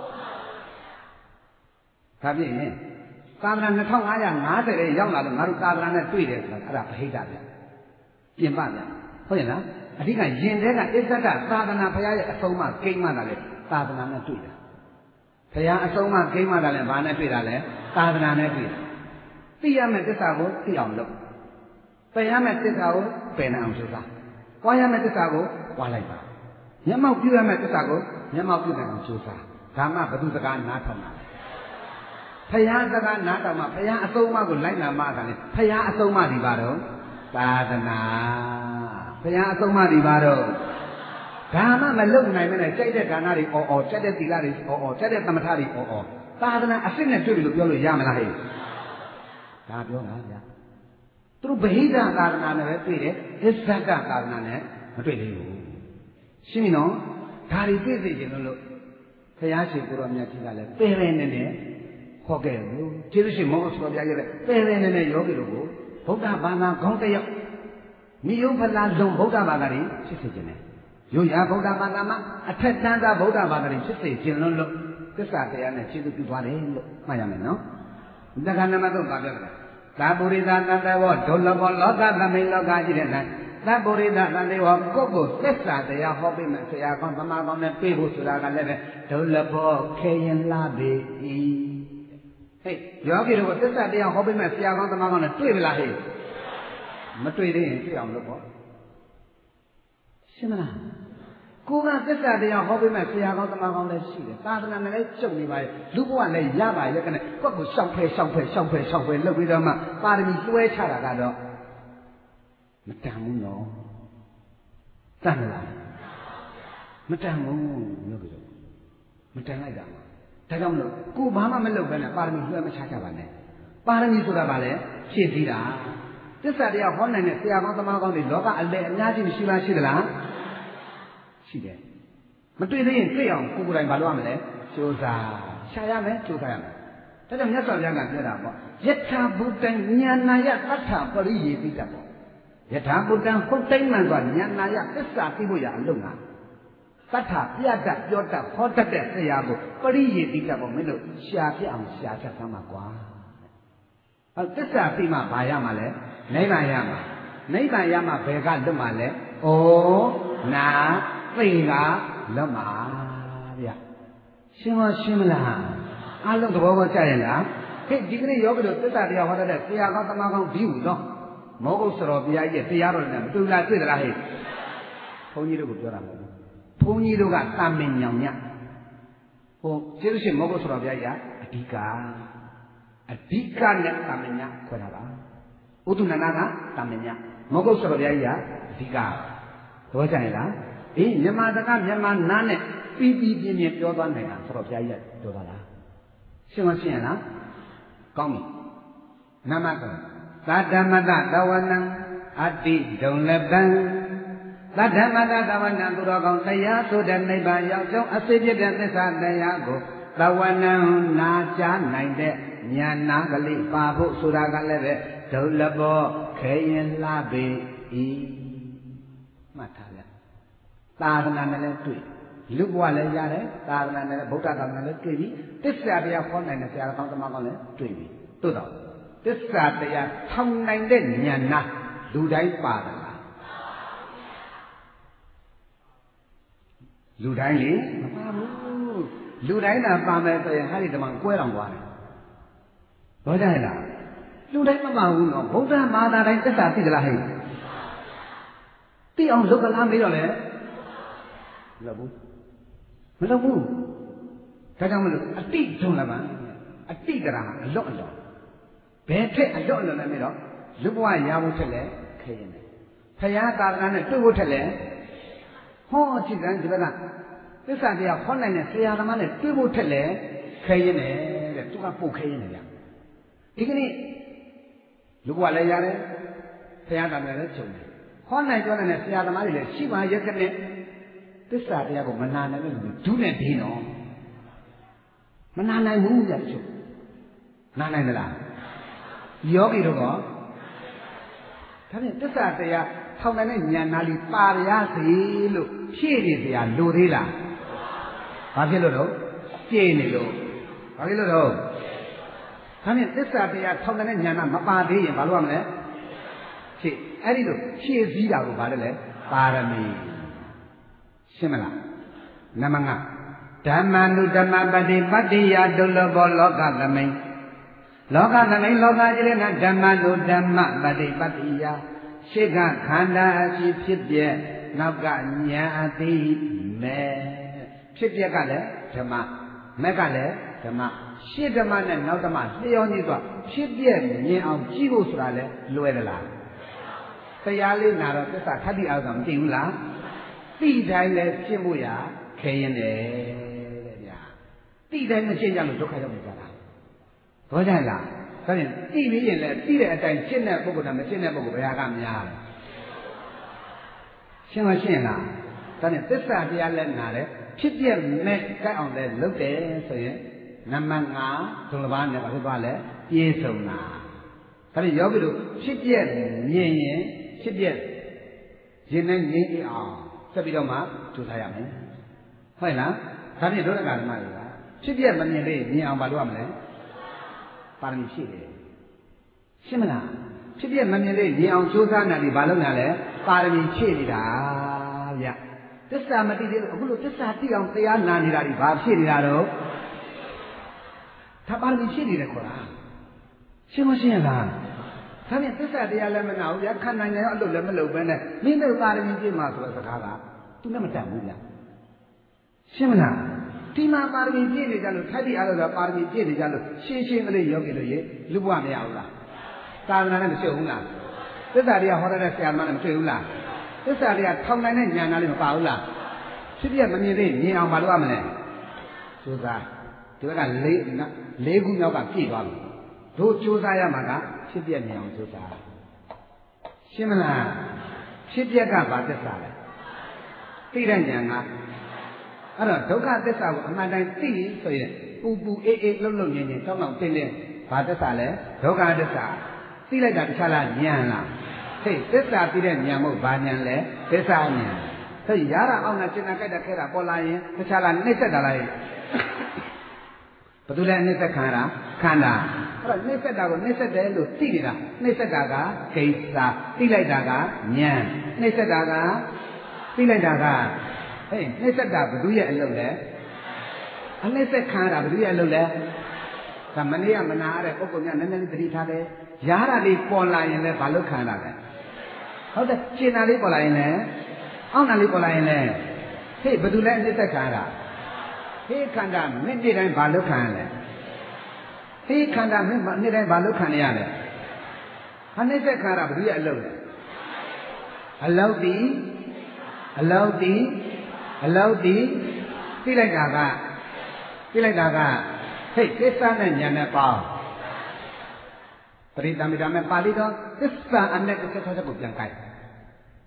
ဒါဖြင့်သာသနာနှစ်ထောင်ငါးရာငါးဆယ်ရဲ့ရောက်လာလို့ငါတို့သာသနာနဲ့တွေ့တယ်ဆိုတာအဲ့ဒါဗဟိတဗျပြင်ပဗျဟုတ်ရဲ့လားအဓိကယင်တဲ့ကအစ္ဆဒသာသနာဘုရားရဲ့အဆုံးမှကိန်းမှတာလေသာသနာနဲ့တွေ့တာဘုရားအဆုံးမှကိန်းမှတာလဲဘာနဲ့တွေ့တာလဲသာသနာနဲ့တွေ့တာသိရမယ့်သစ္စာကိုသိအောင်လုပ်ပယ်ရမယ့်သစ္စာကိုပယ်နိုင်အောင်ကြိုးစားပွားရမယ့်သစ္စာကိုပွားလိုက်ပါမျက်မှောက်ပြုရမယ့်သစ္စာကိုမျက်မှောက်ပြုနိုင်အောင်ကြိုးစားဒါမှဘုသူစကားနားထောင်တာဖယားစကားနားတော်မှာဖယားအဆုံးအမကိုလိုက်နာမှသာလေဖယားအဆုံးအမဒီပါတော့သာသနာဖယားအဆုံးအမဒီပါတော့ဒါမှမလုံနိုင်မနဲ့ကြိုက်တဲ့ဒါနတွေအော်အော်ကြက်တဲ့သီလတွေအော်အော်ကြက်တဲ့သမထတွေအော်အော်သာသနာအစစ်နဲ့တွေ့ပြီလို့ပြောလို့ရမလားဟဲ့ဒါပြောတာဗျာသူတို့ဗဟိတသာသနာနဲ့ပဲတွေ့တယ်အစ္ဆဒသာသနာနဲ့မတွေ့သေးဘူးရှင်းပြီနော်ဒါတွေသိသိချင်လို့ဖယားရှင်ကိုရောမြတ်ကြီးကလည်းပယ်ပယ်နေနေဟောခဲ့လို့ကျေးဇူးရှင်မောဟဆိုပြရတဲ့ပယ်ပယ်နေနေယောဂီတို့ကိုဗုဒ္ဓဘာသာခေါင်းတယောက်မိယုဖလာလုံးဗုဒ္ဓဘာသာတွေဖြစ်စေခြင်းနဲ့ရိုးရာဗုဒ္ဓဘာသာမှာအထက်တန်းသားဗုဒ္ဓဘာသာတွေဖြစ်စေခြင်းလို့လို့သစ္စာတရားနဲ့ကျေးဇူးပြုသွားတယ်လို့မှတ်ရမယ်နော်တက္ကနမသုံးပါပြောတယ်သာပုရိသတတ္တဝဒုလဘောလောကသမိန်လောကကြီးတဲ့၌သဗ္ဗရိဒသံတေဝကိုယ့်ကိုသစ္စာတရားဟောပေးမယ်ဆရာကောင်းသမားကောင်းနဲ့ပြေးဖို့ဆိုတာကလည်းပဲဒုလဘောခေရင်လာပေ၏ဟဲ့ယောဂီတို့ကသစ္စာတရားဟောပေးမယ်ဆရာကောင်းသမားကောင်းနဲ့တွေ့မလားဟဲ့မတွေ့သေးရင်တွေ့အောင်လုပ်ပေါ့ရှင်းမလားကိုကသစ္စာတရားဟောပေးမယ်ဆရာကောင်းသမားကောင်းလည်းရှိတယ်သာသနာနဲ့လည်းကျုပ်နေပါရဲ့လူဘဝလည်းရပါရဲ့ကနဲ့ကိုယ့်ကိုရှောက်ဖဲရှောက်ဖဲရှောက်ဖဲရှောက်ဖဲလုပ်ပြီးတော့မှပါရမီလွှဲချတာကတော့မတန်ဘူးနော်တန်လားမတန်ဘူးမျိုးပြောမတန်လိုက်တာဒါကြောင့်မလို့ကိုဘာမှမလုပ်ဘဲနဲ့ပါရမီလွှဲမချကြပါနဲ့ပါရမီဆိုတာဗာလဲဖြည့်စည်းတာသစ္စာတရားဟောနိုင်တဲ့ဆရာကောင်းသမားကောင်းတွေလောကအလဲအများကြီးမရှိလားရှိသလားရှိတယ်မတွေ့သေးရင်တွေ့အောင်ကိုကိုယ်တိုင်ဘာလုပ်ရမလဲကြိုးစားရှာရမယ်ကြိုးစားရမယ်ဒါကြောင့်မြတ်စွာဘုရားကပြောတာပေါ့ယထာဘုတ္တဉာဏယသတ္ထပရိယေတိတပေါ့ယထာဘုဒ္ဓံဟုတ်တိုင်းမှန်စွာဉာဏယသစ္စာသိဖို့ရအလုံးလားသတ္ထပြတ္တပြောတတ်ဟောတတ်တဲ့ဆရာကိုပရိယေတိတပေါ့မင်းတို့ရှာပြအောင်ရှာချက်သမ်းပါကွာအဲသစ္စာသိမှဘာရမှာလဲနိဗ္ဗာန်ရမှာနိဗ္ဗာန်ရမှာဘယ်ကလွတ်မှာလဲဩနာသိကလွတ်မှာဗျရှင်းမရှင်းမလားအလုံးသဘောပေါက်ကြရဲ့လားဟဲ့ဒီကနေ့ယောဂီတို့သစ္စာတရားဟောတတ်တဲ့ဆရာကောင်းတမန်ကောင်းဒီဟုသောမောဂုတ်စတော်ဘုရားကြီးတရားတော်နဲ့မတူလားတွေ့သလားဟဲ့ဘုန်းကြီးတို့ကပြောတာမဟုတ်ဘူးဘုန်းကြီးတို့ကတာမင်ညောင်ညဟိုကျေးဇူးရှင်မောဂုတ်စတော်ဘုရားကြီးအဓိကအဓိကနဲ့တာမင်ညခွဲတာပါဥဒုဏနာကတာမင်ညမောဂုတ်စတော်ဘုရားကြီးကအဓိကတော့ကြရင်လားအေးမြန်မာစကားမြန်မာနားနဲ့ပြီးပြီးပြင်းပြင်းပြောသွားနိုင်တာစတော်ဘုရားကြီးကပြောသွားလားရှင်းမရှင်းရလားကောင်းပြီနမကသာဓမ္မတသဝနံအတ္တိဒုံလပံသတ္တမတ္တသဝနံသူတော်ကောင်းတရားဆိုတဲ့နိဗ္ဗာန်ရောက်ကြောင်းအစစ်ဖြစ်တဲ့သစ္စာတရားကိုသဝနံနာကြားနိုင်တဲ့ဉာဏ်နာကလေးပါဖို့ဆိုတာကလည်းပဲဒုလဘောခဲရင်လှပေဤမှတ်ထားလိုက်သာသနာနဲ့လည်းတွေ့လူဘဝလည်းရတယ်သာသနာနဲ့လည်းဗုဒ္ဓသာသနာလည်းတွေ့ပြီသစ္စာတရားဟောနိုင်တဲ့ဆရာကောင်းသမားကောင်းလည်းတွေ့ပြီတို့တော့သစ္စာတရားထောင်နိုင်တဲ့ဉာဏ်နာလူတိုင်းပါတယ်လားလူတိုင်းလေမပါဘူးလူတိုင်းသာပါမယ်ဆိုရင်ဟာဒီဓမ္မကွဲတော်သွားတယ်ဘောကြလားလူတိုင်းမပါဘူးနော်ဗုဒ္ဓဘာသာတိုင်းသစ္စာသိကြလားဟဲ့သိအောင်လုပ်ကလားမေးတော့လေမလုပ်ဘူးမလုပ်ဘူးဒါကြောင့်မလို့အတိဒုံလပံအတိကရာအလော့အလော့ဘယ်ထက်အလော့အလော့လဲမေးတော့လူဘဝရဖို့ထက်လဲခဲရင်တယ်ဖရာသာသနာနဲ့တွေ့ဖို့ထက်လဲဟောကြည့်စမ်းဒီဘက်ကသစ္စာတရားဟောနိုင်တဲ့ဆရာသမားနဲ့တွေ့ဖို့ထက်လဲခဲရင်တယ်တဲ့သူကပုတ်ခဲရင်တယ်ဗျဒီကနေ့လူဘဝလည်းရတယ်ဖရာသာသနာလည်းချုပ်တယ်ဟောနိုင်ကြတဲ့ဆရာသမားတွေလည်းရှိပါရဲ့ကနဲ့သစ္စာတရားကိုမနာနိုင်တဲ့လူဒုနဲ့ဒင်းတော့မနာနိုင်ဘူးကြချုပ်နာနိုင်သလားယောဂီတို့ကဒါဖြင့်သစ္စာတရားထောင်တဲ့ဉာဏ်နာလီပါရစေလို့ဖြည့်နေစရာလိုသေးလားဘာဖြစ်လို့တော့ပြည့်နေလို့ဘာဖြစ်လို့တော့ဒါဖြင့်သစ္စာတရားထောင်တဲ့ဉာဏ်နာမပါသေးရင်ဘာလို့ရမလဲဖြည့်အဲ့ဒီလိုဖြည့်စည်းတာကိုဘာလဲလဲပါရမီရှင်းမလားနမငါဓမ္မနုဓမ္မပတိပတ္တိယဒုလဘောလောကသမိန်လောကသမိန်လောကကြီးလည်းဓမ္မနုဓမ္မပတိပတ္တိယရှေ့ကခန္ဓာအရှိဖြစ်ပြက်နောက်ကဉာဏ်အသိမဲ့ဖြစ်ပြက်ကလည်းဓမ္မမဲ့ကလည်းဓမ္မရှေ့ဓမ္မနဲ့နောက်ဓမ္မလျော်ညီသွားဖြစ်ပြက်မြင်အောင်ကြည့်ဖို့ဆိုတာလဲလွယ်သလားတရားလေးနာတော့သစ္စာခတ္တိအောင်ဆိုမသိဘူးလားတိတိုင်းလည်းရှင်းဖို့ရခဲရင်တယ်တဲ့ဗျာတိတိုင်းမရှင်းကြလို့ဒုက္ခရောက်နေကြတာဘောကြလားဒါဖြင့်တိပြီးရင်လည်းတိတဲ့အတိုင်းရှင်းတဲ့ပုဂ္ဂိုလ်နဲ့မရှင်းတဲ့ပုဂ္ဂိုလ်ဘယ်ဟာကများလဲရှင်းမရှင်းလားဒါဖြင့်သစ္စာတရားလည်းနာတယ်ဖြစ်ပြမဲ့ကြိုက်အောင်လည်းလုပ်တယ်ဆိုရင်နံပါတ်၅ဒုလဘာနဲ့ဘာဖြစ်သွားလဲပြေဆုံးတာဒါဖြင့်ယောဂီတို့ဖြစ်ပြမြင်ရင်ဖြစ်ပြရင်နဲ့ငြိမ်းအောင်ဆက်ပြီးတော့မှကြိုးစားရမယ်ဟုတ်လားဒါဖြင့်ဒုရကဓမ္မတွေကဖြစ်ပြမမြင်လေးမြင်အောင်ဘာလုပ်ရမလဲပါရမီရှိတယ်ရှင်းမလားဖြစ်ပြမမြင်လေးမြင်အောင်ကြိုးစားနေတယ်ဘာလုပ်နေလဲပါရမီဖြည့်နေတာဗျသစ္စာမသိသေးလို့အခုလိုသစ္စာသိအောင်တရားနာနေတာဒီဘာဖြည့်နေတာတော့ဒါပါရမီဖြည့်နေတယ်ခေါ်တာရှင်းမရှင်းလားဒါဖြင့်သစ္စာတရားလည်းမနာဘူးဗျာခန္ဓာဉာဏ်ရောအလုပ်လည်းမလုပ်ဘဲနဲ့မင်းတို့ပါရမီပြည့်မှာဆိုတဲ့စကားကသူနဲ့မတတ်ဘူးဗျာရှင်းမလားဒီမှာပါရမီပြည့်နေကြလို့ထိုက်တိအားလို့ဆိုပါရမီပြည့်နေကြလို့ရှင်းရှင်းကလေးယောဂီလို့ရေလူဘဝမရဘူးလားသာသနာနဲ့မရှုပ်ဘူးလားသစ္စာတရားဟောတဲ့ဆရာမနဲ့မတွေ့ဘူးလားသစ္စာတရားထောင်နိုင်တဲ့ဉာဏ်သားလေးမပါဘူးလားဖြစ်ပြမမြင်သေးမြင်အောင်မလုပ်ရမလဲကြိုးစားဒီဘက်ကလေးလေးခုနောက်ကပြည့်သွားပြီတို့ကြိုးစားရမှာကဖြစ်ပြမြင်အောင်ကြိုးစားရှင်းမလားဖြစ်ပြကဘာသစ္စာလဲသိတဲ့ဉာဏ်ကအဲ့တော့ဒုက္ခသစ္စာကိုအမှန်တိုင်းသိပြီဆိုရင်ပူပူအေးအေးလှုပ်လှုပ်ငြိမ်ငြိမ်တောင်းတောင်းတင်းတင်းဘာသစ္စာလဲဒုက္ခသစ္စာသိလိုက်တာတခြားလားဉာဏ်လားဟဲ့သစ္စာသိတဲ့ဉာဏ်မဟုတ်ဘာဉာဏ်လဲသစ္စာဉာဏ်ဟဲ့ရတာအောင်တာကျင်တာကြိုက်တာခဲတာပေါ်လာရင်တခြားလားနှိမ့်ဆက်တာလားဘယ်သူလဲနှိမ့်ဆက်ခံတာခန္ဓာအဲ့တော့နှိမ့်ဆက်တာကိုနှိမ့်ဆက်တယ်လို့သိနေတာနှိမ့်ဆက်တာကကိစ္စသိလိုက်တာကဉာဏ်နှိမ့်ဆက်တာကသိလိုက်တာကဟေးနှိမ့်ဆက်တာဘသူရဲ့အလုပ်လဲအနှိမ့်ဆက်ခံတာဘသူရဲ့အလုပ်လဲဒါမနေ့ကမနာရတဲ့ပုဂ္ဂိုလ်များနည်းနည်းလေးသတိထားတယ်ရားတာလေးပေါ်လာရင်လည်းဘာလို့ခံတာလဲဟုတ်တယ်ကျင်တာလေးပေါ်လာရင်လည်းအောင့်တာလေးပေါ်လာရင်လည်းဟေးဘသူလဲနှိမ့်ဆက်ခံတာဟေးခန္ဓာမင်းနေ့တိုင်းဘာလို့ခံရလဲဟေးခန္ဓာမင်းနေ့တိုင်းဘာလို့ခံရလဲဟာနှိမ့်ဆက်ခံတာဘသူရဲ့အလုပ်လဲအလုပ်ဒီအလုပ်ဒီအလုပ်ဒီသိလိုက်တာကသိလိုက်တာကဟဲ့သစ္စာနဲ့ဉာဏ်နဲ့ပေါင်းပရိသမီဓမ္မပါဠိတော်သစ္စာအနဲ့တစ်ချက်တစ်ချက်ကိုပြန်ကြိုက်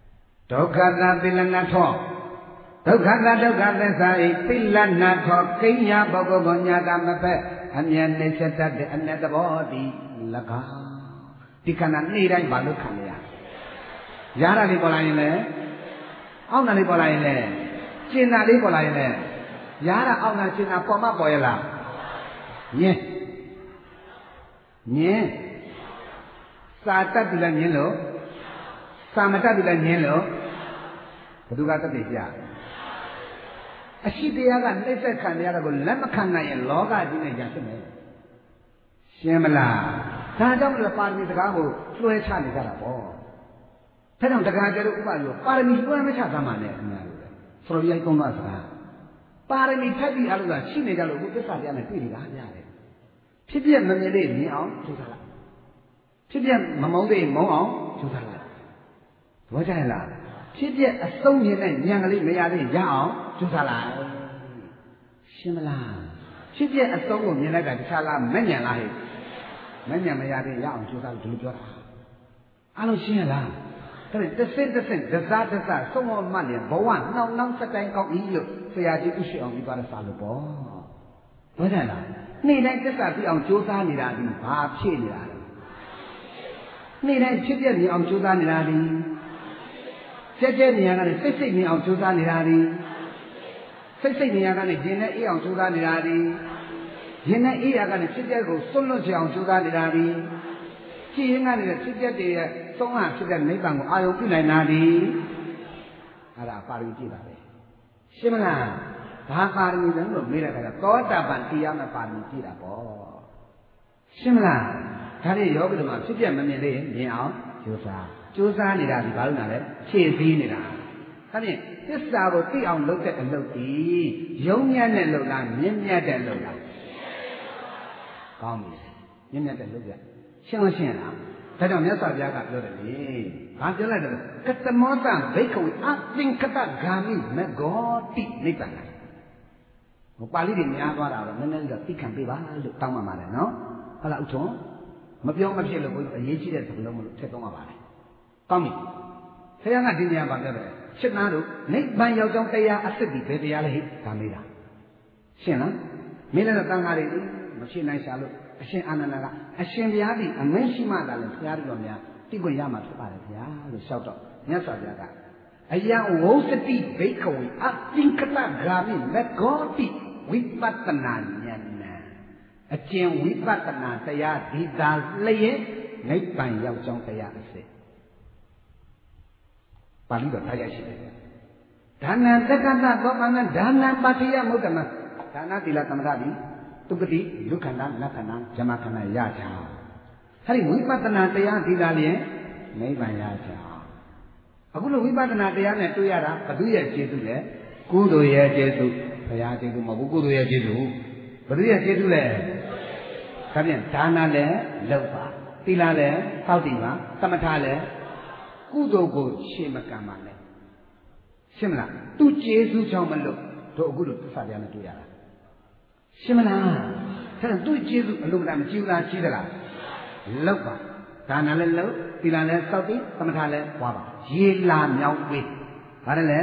ဒုက္ခသာပိလနာထောဒုက္ခသာဒုက္ခသစ္စာဤပိလနာထောကိညာပုဂ္ဂိုလ်ကိုညာတာမဖက်အမြဲနှိစ္စတတ်တဲ့အနတ္တဘောတိ၎င်းဒီခန္ဓာနေ့တိုင်းဘာလို့ခံရရရတာလေးပေါ်လာရင်လည်းအောက်နာလေးပေါ်လာရင်လည်းကျင်နာလေးပေါ်လာရင်လည်းရတာအောက်နာကျင်နာပေါ်မပေါ်ရလားညင်းညင်းစာတတ်ပြီလားညင်းလို့စာမတတ်ပြီလားညင်းလို့ဘယ်သူကတတ်သိကြအရှိတရားကနှိမ့်ဆက်ခံရတာကိုလက်မခံနိုင်ရင်လောကကြီးနဲ့ညာဖြစ်မယ်ရှင်းမလားဒါကြောင့်လည်းပါရမီစကားကိုလွှဲချနေကြတာပေါ့ဒါကြောင့်တရားကျတော့ဥပဒေကိုပါရမီလွှဲမချသမှနဲ့အများလို့ဆိုတော့ရိုက်ကုန်းသွားစကားပါရမီထက်ပြီးအားလို့ကရှိနေကြလို့အခုသစ္စာတရားနဲ့တွေ့နေတာများတယ်ဖြစ်ပြမမြင်လေးမြင်အောင်ကြိုးစားလိုက်ဖြစ်ပြမမုန်းသေးမုန်းအောင်ကြိုးစားလိုက်ဘောကြရလားဖြစ်ပြအဆုံးမြင်တဲ့ဉာဏ်ကလေးမရသေးရအောင်ကြိုးစားလိုက်ရှင်းမလားဖြစ်ပြအဆုံးကိုမြင်လိုက်တာတခြားလားမဉဏ်လားဟဲ့မဉဏ်မရသေးရအောင်ကြိုးစားလို့ဒီလိုပြောတာအားလုံးရှင်းရလားဒါနဲ့တစ်စင်းတစ်စင်းဒဇာဒဇာဆုံးမမှတ်နေဘဝနှောင်းနှောင်းစတိုင်းကောက်ဤလို့ဆရာကြီးဥရှိအောင်ပြီးသွားတဲ့စာလို့ပေါ့ဘောကြလားနေ့တိုင်းသစ္စာသိအောင်ကြိုးစားနေတာဒီဘာဖြစ်နေတာလဲနေ့တိုင်းဖြစ်ပြမြင်အောင်ကြိုးစားနေတာဒီကြက်ကြက်နေရတာနဲ့စိတ်စိတ်မြင်အောင်ကြိုးစားနေတာဒီစိတ်စိတ်နေရတာနဲ့ရင်နဲ့အေးအောင်ကြိုးစားနေတာဒီရင်နဲ့အေးရတာနဲ့ဖြစ်ပြကိုစွန့်လွတ်ချအောင်ကြိုးစားနေတာဒီကြည်ရင်ကနေဖြစ်ပြတဲ့သုံးဟဖြစ်တဲ့နိဗ္ဗာန်ကိုအာရုံပြုနိုင်တာဒီအဲ့ဒါပါရမီပြည့်တာပဲရှင်းမလားဘာပါရမီလဲလို့မေးတဲ့အခါကျသောတာပန်တရားမဲ့ပါရမီပြည့်တာပေါ့ရှင်းမလားဒါနဲ့ယောဂီတို့မှာဖြစ်ပြမမြင်သေးရင်မြင်အောင်ကြိုးစားကြိုးစားနေတာဒီဘာလို့လဲဖြည့်စည်းနေတာဒါဖြင့်သစ္စာကိုသိအောင်လုပ်တဲ့အလုပ်ဒီယုံမြတ်တဲ့လုပ်လားမြင့်မြတ်တဲ့လုပ်လားကောင်းပြီမြင့်မြတ်တဲ့လုပ်ရရှင်းလို့ရှင်းလားဒါကြောင့်မြတ်စွာဘုရားကပြောတယ်လေဘာပြောလိုက်တယ်ကတမောတဘိက္ခဝေအသင်္ကတဂာမိမဂောတိနိဗ္ဗာန်ဟိုပါဠိတွေများသွားတာတော့နည်းနည်းလေးတော့သိခံပေးပါလို့တောင်းပန်ပါတယ်နော်ဟုတ်လားဥထုံးမပြောမဖြစ်လို့ကိုအရေးကြီးတဲ့စကားလုံးမလို့ထည့်သုံးပါပါတယ်ကောင်းပြီဆရာကဒီနေရာမှာပြောတယ်ရှင်းသားတို့နိဗ္ဗာန်ရောက်ကြောင်းတရားအစစ်ပြီးဘယ်တရားလဲဟိဒါမေးတာရှင်းလားမင်းလည်းတန်ခါတွေမရှင်းနိုင်ရှာလို့အရှင်အာနန္ဒကအရှင်ဘုရားဒီအမင်းရှိမှသာလဲဘုရားတော်များသိခွင့်ရမှာဖြစ်ပါတယ်ဗျာလို့လျှောက်တော့မြတ်စွာဘုရားကအယံဝုစတိဘိက္ခဝေအသင်္ကတဂာမိမဂောတိဝိပဿနာဉာဏ်အကျင့်ဝိပဿနာတရားဒီသာလျက်နိဗ္ဗာန်ရောက်ကြောင်းတရားအစစ်ပါဠိတော်ထားရရှိတယ်ဒါနံသက္ကတသောမနဒါနံပါတိယမုဒ္ဒမဒါနသီလသမထတိတုပတိလူခန္ဓာနတ်ခန္ဓာဇမခန္ဓာရချာအဲဒီဝိပဿနာတရားဒီသာလျက်နိဗ္ဗာန်ရချာအခုလိုဝိပဿနာတရားနဲ့တွေ့ရတာဘုသူရဲ့ကျေးဇူးလဲကုသိုလ်ရဲ့ကျေးဇူးဘုရားကျေးဇူးမဟုတ်ဘူးကုသိုလ်ရဲ့ကျေးဇူးဘုသူရဲ့ကျေးဇူးလဲဒါပြန်ဒါနလည်းလုပ်ပါသီလလည်းစောင့်တည်ပါသမထလည်းကုသိုလ်ကိုရှေ့မကံပါနဲ့ရှင်းမလားသူကျေးဇူးကြောင့်မလို့တို့အခုလိုသစ္စာတရားနဲ့တွေ့ရတာရှင်းမလားဒါသူကျေးဇူးအလုံးမတမကြည့်ဘူးလားရှိသလားလုပ်ပါဒါနလည်းလုပ်သီလလည်းစောင့်တည်သမထလည်းပွားပါရေလာမြောင်းပေးဘာလဲ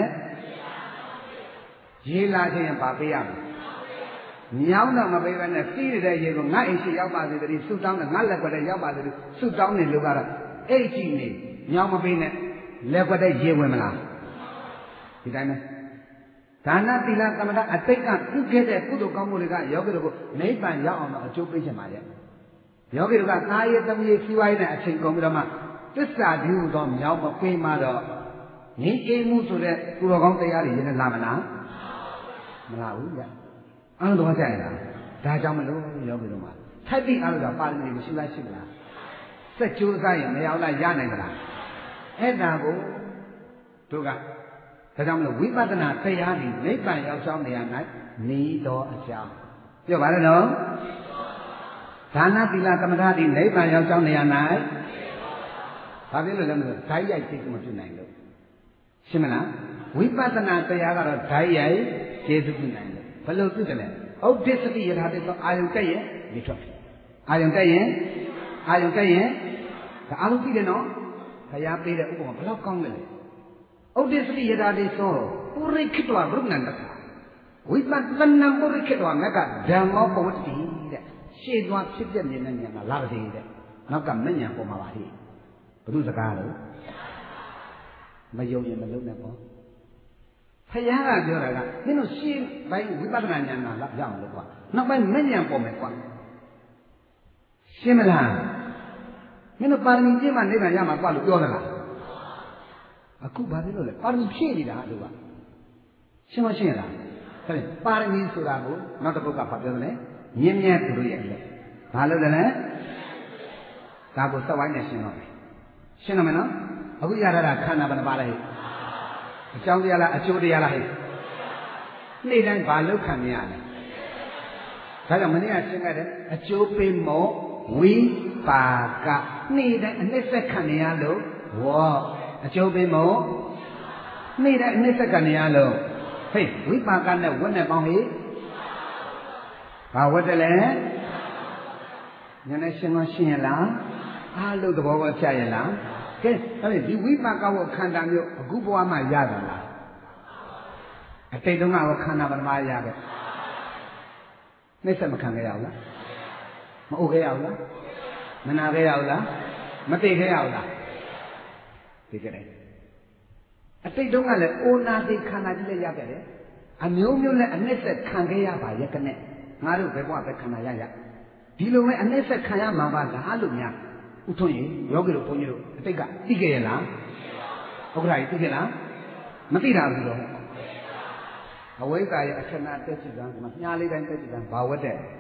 ရေလာခြင်းရင်ဘာပေးရမလဲမြောင်းတော့မပေးဘဲနဲ့စီးနေတဲ့ရေကိုငါ့အိမ်ရှိရောက်ပါစေတည်းဆုတောင်းတယ်ငါလက်ွက်တဲ့ရောက်ပါစေတည်းဆုတောင်းနေလို့ကတော့အဲ့ကြည့်နေမြောင်းမပေးနဲ့လက်ွက်တဲ့ရေဝင်မလားဒီတိုင်းပဲဒါနသီလသမထအတိတ်ကပြုခဲ့တဲ့ကုသိုလ်ကောင်းမှုတွေကယောဂီတို့ကိုနိဗ္ဗာန်ရောက်အောင်တော့အကျိုးပေးချင်ပါရဲ့ယောဂီတို့ကသားရည်သမီးစီးပွားရေးနဲ့အချိန်ကုန်ပြီးတော့မှသစ္စာဓုတော့မြောင်းမပေးမှတော့ငြိမ်းအေးမှုဆိုတဲ့ကုသိုလ်ကောင်းတရားတွေရင်းနဲ့လာမလားမလာဘူးဗျအားလုံးတော့ကြိုက်လားဒါကြောင့်မလို့ယောဂီတို့မှာထိုက်ပြီးအားလို့ပါရမီမရှိလားရှိမလားစက်ကြိုးစားရင်မရောက်လားရနိုင်မလားအဲ့ဒါကိုတို့ကဒါကြောင့်မလို့ဝိပဿနာတရားဒီနိဗ္ဗာန်ရောက်ကြောင်းနေရာ၌နေတော်အကြောင်းပြောပါရနော်ဒါနသီလသမထဒီနိဗ္ဗာန်ရောက်ကြောင်းနေရာ၌ဘာဖြစ်လို့လဲမလို့ဓာတ်ရိုက်သိမပြုနိုင်လို့ရှင်းမလားဝိပဿနာတရားကတော့ဓာတ်ရိုက်ကျေစုပြုနိုင်လို့ဘယ်လိုပြုတယ်လဲဩဒိစ္စတိယထာတိသောအာယုတက်ရဲ့ဒီထွက်အာယုတက်ရင်အာယုတက်ရင်ဒါအားလုံးသိတယ်နော်ဘုရားပေးတဲ့ဥပမာဘယ်လောက်ကောင်းလဲ Obviously, you are this so. Purikitwa Brunanda. We must learn Purikitwa Naga, Damo Poverty. She wants to sit in a love day. Not a many for Malahi. Produce a garden. Mayo in the Lunapo. Payana, Joraga. You know, she by Wibaran, not down the one. Not by many for me one. Similar. You know, Parmi Jim and Neva Yama Palu Yorana. A Kuba, Parmi Chili, Shima Shira. Parmi Surabu, not a book of Padone, Yemia to do it. Palo de la Cabo Savana Shino. Shinomena, Aguyara Kana Banabale. Chaudiala, Achudiala. Neither Balu Kamiana. Sagamania singer, a chopping mo, we, Paka, neither a Nessa Canialo, war. A chobe mo, need a Nissacanialo. Hey, we pack on the one upon it. How was the land? Yanation Shila, I look the over Chayala. Okay, we pack our Kandamio, a good boy, my Yadala. I take them out of Kanaba, my Yaga. Nissa Macangayala, Mogeala, Managaala, Mategaala. I think don't let all Nadi Canada Yagare. A new mule and Nessa Kangaya by Yakane. Maru Bewa Kanaya. Dilo and Nessa Kayama by the Halumia. Utoni, Yogiro Ponyo, Tega, Tigela. Okay, Tigela. Matira. Away I cannot touch it down. Yali and touch it down. Power there.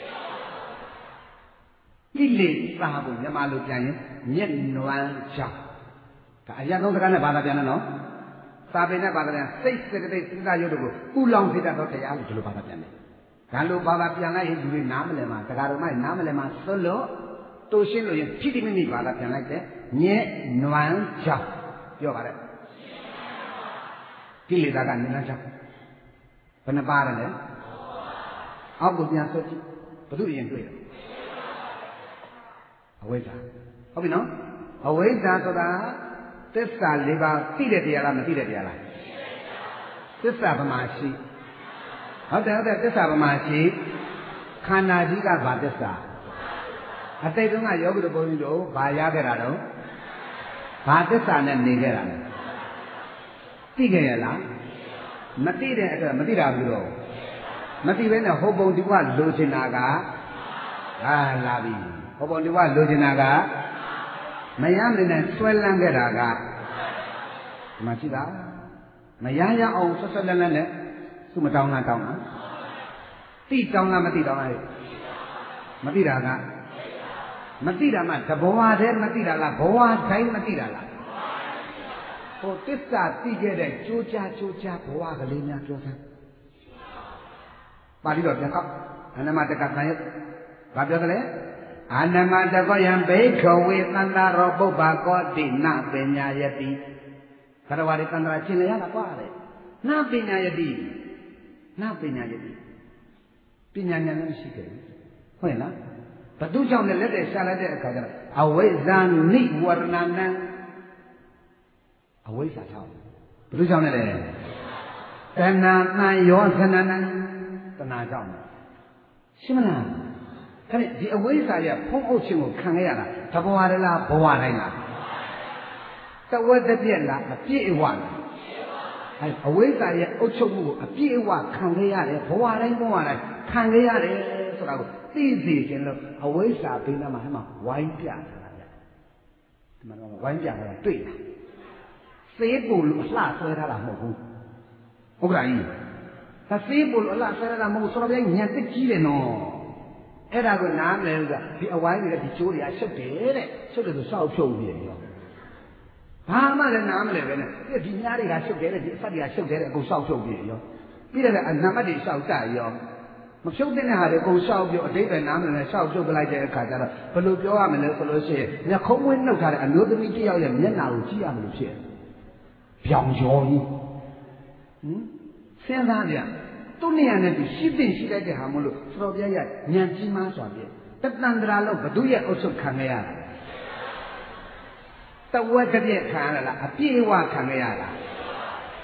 Lily Sahabu Yamalu Jayan, Yen Noan Chap. I don't know the Badapiano. Sabina Badana, six days in the Yodu, who long did I not say out to Badapiano? Kalu Badapiana is doing Namalema, Tagaruma, Namalema, solo, to Shilo, Chitty Badapiana like that, near Noan Chap. You are it. Kilidagan Ninacha. Panabara, how would you answer? But do you enjoy it? Away that. How we know? Away that. This is liver, feed it, Yala, feed it, Yala. This is Abamashi. How the other this Abamashi? Kanajiga Badesa. I say to my yoga to by Yagarado. Badesa and Nigeran. Tigayala. Matida, Matida Bureau. Mativena Hobo Diwa Lujinaga. Ah, Lavi. Hobo Diwa Lujinaga. Mayam and Swellangeraga Machida Mayaya on Sosalan Sumatana Town. Tea Town Matida Matida Matida Mata Boa de Matida La Boa Time Matida. For this are Tigre, Chucha Chucha Boa Galina Josa. Padido Jacob, Anamataka Babele. Anamadagoyam Bako with Nanda Robo Bako did not Benyayati. Karawari Kandra Chile Pare. Not Benyayati. Not Benyayati. Pinyan Shike. When? But do John the letter Salade Kadra. Away than Nick Warnana. Away that house. Do John the letter. Tana Yosanana. Tana John. Similar. The away I Pong Ochimu Kangayana, Taboarella, Boarena. The word that Yella, a P one. Away I Ochomu, a P one, Kangayare, Boare, Boare, Kangayare, so easy can look away Sabina Mahama, wine piazza. Wine piazza, three. Say bull, last where I am. Okay. The feeble last where I'm also being yet the kilo. Era go nam le the away with the jury I should it so that the south show me. Pama the nam le the dinari I should get it, Fadi I should get it, go south show me. Peter and Namadi south die young. Masho didn't have to go south your day and nam and south show like a Kajara, but look your arm and let us say, the common no car and another meeting of them, then now see I'm the chair. Pyong Joy. Send Tunian and she didn't see that Hamulu, Slovia, Yansima Swami. That Nandralo, but do you also Kangayala? The word of the Kanala, a P one Kangayala.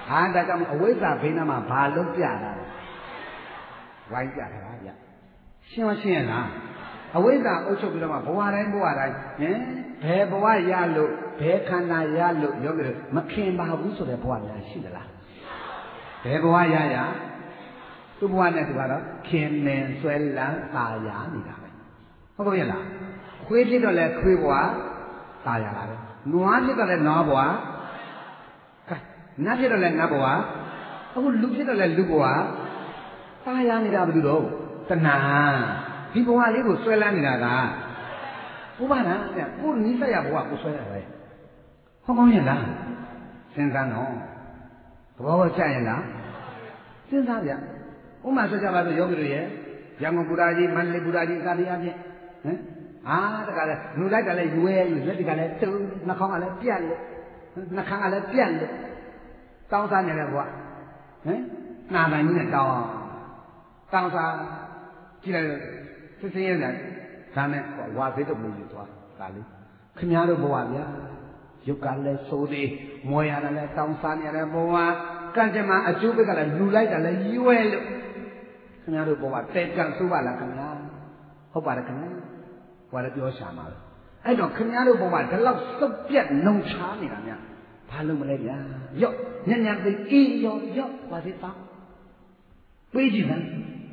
ဟာဒါကြောင့်အဝိဇ္ဇာဘိန်းနာမှာဘာလုပ်ပြတာလဲဝိုင်းပြတာဗျရှင်းမရှင်းရလားအဝိဇ္ဇာအုပ်ချုပ်ပြီးတော့မှဘဝတိုင်းဘဝတိုင်းဟင်ဘယ်ဘဝရလို့ဘယ်ခန္ဓာရလို့ယောဂီတို့မခင်ပါဘူးဆိုတဲ့ဘဝများရှိသလားဘယ်ဘဝရရသူ့ဘဝနဲ့သူကတော့ခင်မင်ဆွဲလန်းตาရနေတာပဲဟုတ်ကဲ့လားခွေးဖြစ်တော့လဲခွေးဘဝตาရတာပဲနွားဖြစ်တော့လဲနွားဘဝနတ်ဖြစ်တော့လဲနတ်ဘဝအခုလူဖြစ်တော့လဲလူဘဝตาရနေတာဘယ်လိုတော့တဏှာဒီဘဝလေးကိုဆွဲလန်းနေတာကဥပါဒံကိုနိစ္စရဘဝကိုဆွဲရတယ်ဟုတ်ကောင်းရဲ့လားစဉ်းစားတော့သဘောပေါက်ချရဲ့လားစဉ်းစားဗျဥမာဆိုကြပါစို့ယောဂီတို့ရဲ့ရန်ကုန်ပူရာကြီးမန္တလေးပူရာကြီးကာလီအပြင်ဟမ်အာတကလည်းလူလိုက်တာလည်းရွယ်လို့လက်တကလည်းတုံနှာခေါင်းကလည်းပြက်လို့နှာခမ်းကလည်းပြက်လို့တောင်းစားနေတဲ့ဘဝဟမ်နှာပန်ကြီးနဲ့တောင်းတောင်းစားကြည့်လိုက်စစ်စင်းရဲ့ဒါနဲ့ဝါသေးတော့လို့ယူသွားဒါလေးခင်ဗျားတို့ဘဝဗျာရုပ်ကလည်းစိုးသေးမွေရတယ်လည်းတောင်းစားနေရတယ်ဘဝကံကြမ္မာအကျိုးဘက်ကလည်းလူလိုက်တာလည်းရွယ်လို့ခင်ဗျားတို့ဘဝတဲကံဆိုးပါလားခင်ဗျာဟုတ်ပါတယ်ခင်ဗျာဘဝလည်းပြောရှာမှာပဲအဲ့တော့ခင်ဗျားတို့ဘဝဒီလောက်စုပ်ပြတ်နှုံချားနေတာများဘာလို့မလဲဗျာရော့ညံ့ညံ့သေးအေးရော့ရော့ပါသေးသားပေးကြည့်လား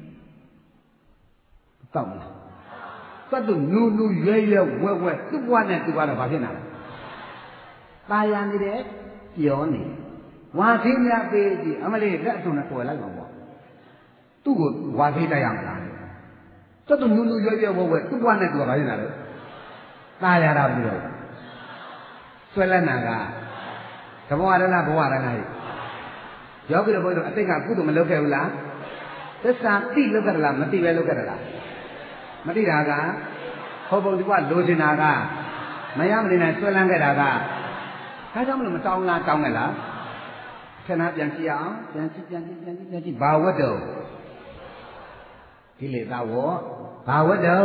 တောက်မလားသတ်သူနူနူရွဲရွဲဝဲဝဲသူ့ဘဝနဲ့သူကတော့ဘာဖြစ်နေလဲตายရနေတယ်ပြောနေဝါသေးများပေးကြည့်အမလေးလက်အထုံနဲ့ပေါ်လိုက်ပါဘောသူ့ကိုဝါသေးတိုက်ရမလားသတ်သူနူနူရွဲရွဲဝဲဝဲသူ့ဘဝနဲ့သူကဘာဖြစ်နေလဲตายရတာပြီးတော့ဆွဲလက်နာကတဘောရလားဘဝရလားယောဂီတို့ဘုန်းကြီးတို့အတိတ်ကကုသိုလ်မလုပ်ခဲ့ဘူးလားသစ္စာသိလုပ်ခဲ့လားမသိပဲလုပ်ခဲ့လားမသိတာကဟောဘုံဒီကလိုချင်တာကမရမနေနဲ့ဆွဲလန်းခဲ့တာကဒါကြောင့်မလို့မတောင်းလားတောင်းခဲ့လားခဏပြန်ကြည့်အောင်ပြန်ကြည့်ပြန်ကြည့်ပြန်ကြည့်ပြန်ကြည့်ဘာဝတ္တုကိလေသာဝဘာဝတ္တု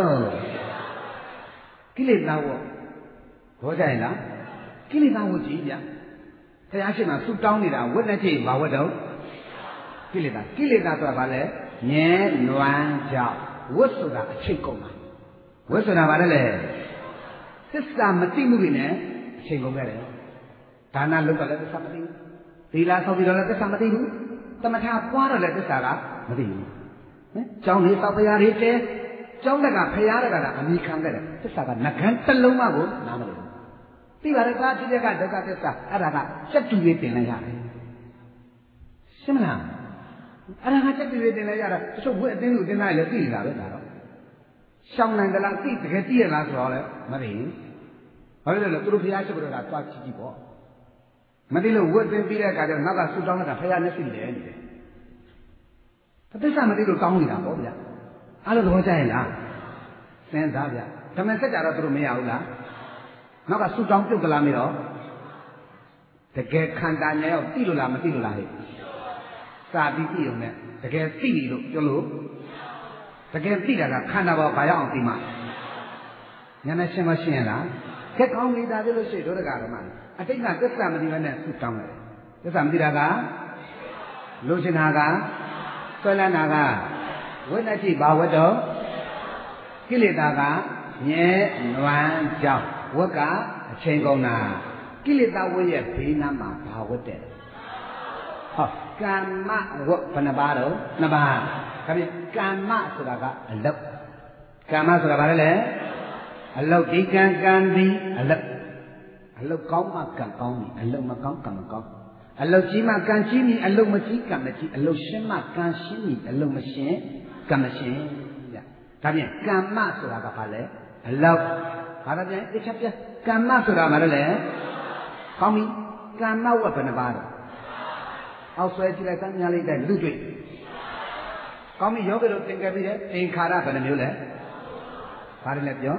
ကိလေသာဝဘောကြရင်လားကိလေသာဝကြည့်ဗျဘုရားရှိခိုးဆူတောင်းနေတာဝတ်နဲ့ကြည့်ဘာဝတ္တုကိလေသာကိလေသာဆိုတာဘာလဲငဲနွမ်းကြောင့်ဝတ်ဆိုတာအချိန်ကုန်တာဝတ်ဆိုတာဘာလဲလဲသစ္စာမသိမှုတွေနဲ့အချိန်ကုန်ခဲ့တယ်ဒါနလုပ်တော့လည်းသစ္စာမသိဘူးသီလဆောက်ပြီးတော့လည်းသစ္စာမသိဘူးသမထပွားတော့လည်းသစ္စာကမသိဘူးဟင်ကျောင်းလေးသောက်ဖရာတွေတဲကျောင်းလက်ကဖရာတက်ကလည်းအမိခံခဲ့တယ်သစ္စာကငကန်းတစ်လုံးမှကိုနားမလည်ဘူးသိပါတယ်ကွာဒီကဒုက္ခသစ္စာအဲ့ဒါကစက်တူရေးတင်လိုက်ရတယ်ရှင်းမလားအဲ့ဒါကစက်တူရေးတင်လိုက်ရတာတချို့ဝက်အတင်းလို့တင်လိုက်လည်းသိနေတာပဲဒါတော့ရှောင်းနိုင်ကြလားသိတကယ်သိရလားဆိုတော့လည်းမသိဘူးဘာလို့လဲသူတို့ဖရာရှိခိုးတာသွားကြည့်ကြည့်ပေါ့မသိလို့ဝတ်သိပြီးတဲ့အခါကျတော့နောက်ကဆူတောင်းတာဖရာမျက်စိလဲနေတယ်သစ္စာမသိလို့တောင်းနေတာပေါ့ဗျာအဲ့လိုသဘောကျရင်လားစဉ်းစားဗျဓမ္မစက်ကြတော့သူတို့မရဘူးလားနောက်ကဆူတောင်းပြုတ်ကလားမတော့တကယ်ခန္ဓာညာရောက်သိလို့လားမသိလို့လားဟဲ့စာပြီးသိုံနဲ့တကယ်သိပြီလို့ပြောလို့တကယ်သိတာကခန္ဓာပေါ်ဘာရောက်အောင်သိမှာညာနဲ့ရှင်းမရှင်းရလားခက်ကောင်းနေတာပြီလို့ရှိရင်တို့တကားတော့မှအတိတ်ကသစ္စာမသိဘဲနဲ့ဆူတောင်းတယ်သစ္စာမသိတာကလိုချင်တာကဆွဲလန်းတာကဝိတ္တတိဘာဝတ္တောကိလေသာကမြဲနွမ်းကြောင်းဝတ်ကအချိန်ကုန်တာကိလေသာဝတ်ရဲ့ဘေးနားမှာဘာဝတ်တဲ့ဟောကမ္မဝတ်ဘယ်နှပါတော့နှစ်ပါးဒါဖြင့်ကမ္မဆိုတာကအလုတ်ကမ္မဆိုတာဘာလဲလဲအလုတ်ဒီကံကံသည်အလုတ်အလုတ်ကောင်းမှကံကောင်းပြီအလုတ်မကောင်းကံမကောင်းအလုတ်ကြီးမှကံကြီးပြီအလုတ်မကြီးကံမကြီးအလုတ်ရှင်းမှကံရှင်းပြီအလုတ်မရှင်းကံမရှင်းဗျဒါဖြင့်ကမ္မဆိုတာကဘာလဲအလုတ်ဘာလဲပြန်တစ်ချက်ပြန်ကမ္မဆိုတာဘာလဲလဲကောင်းပြီကမ္မဝတ်ဘယ်နှပါတော့အောက်ဆွဲကြည့်လိုက်စမ်းညာလေးတဲ့လူတွေ့ကောင်းပြီယောဂီတို့သင်ခဲ့ပြီးတဲ့သင်္ခါရဘယ်နှမျိုးလဲဘာတွေလဲပြော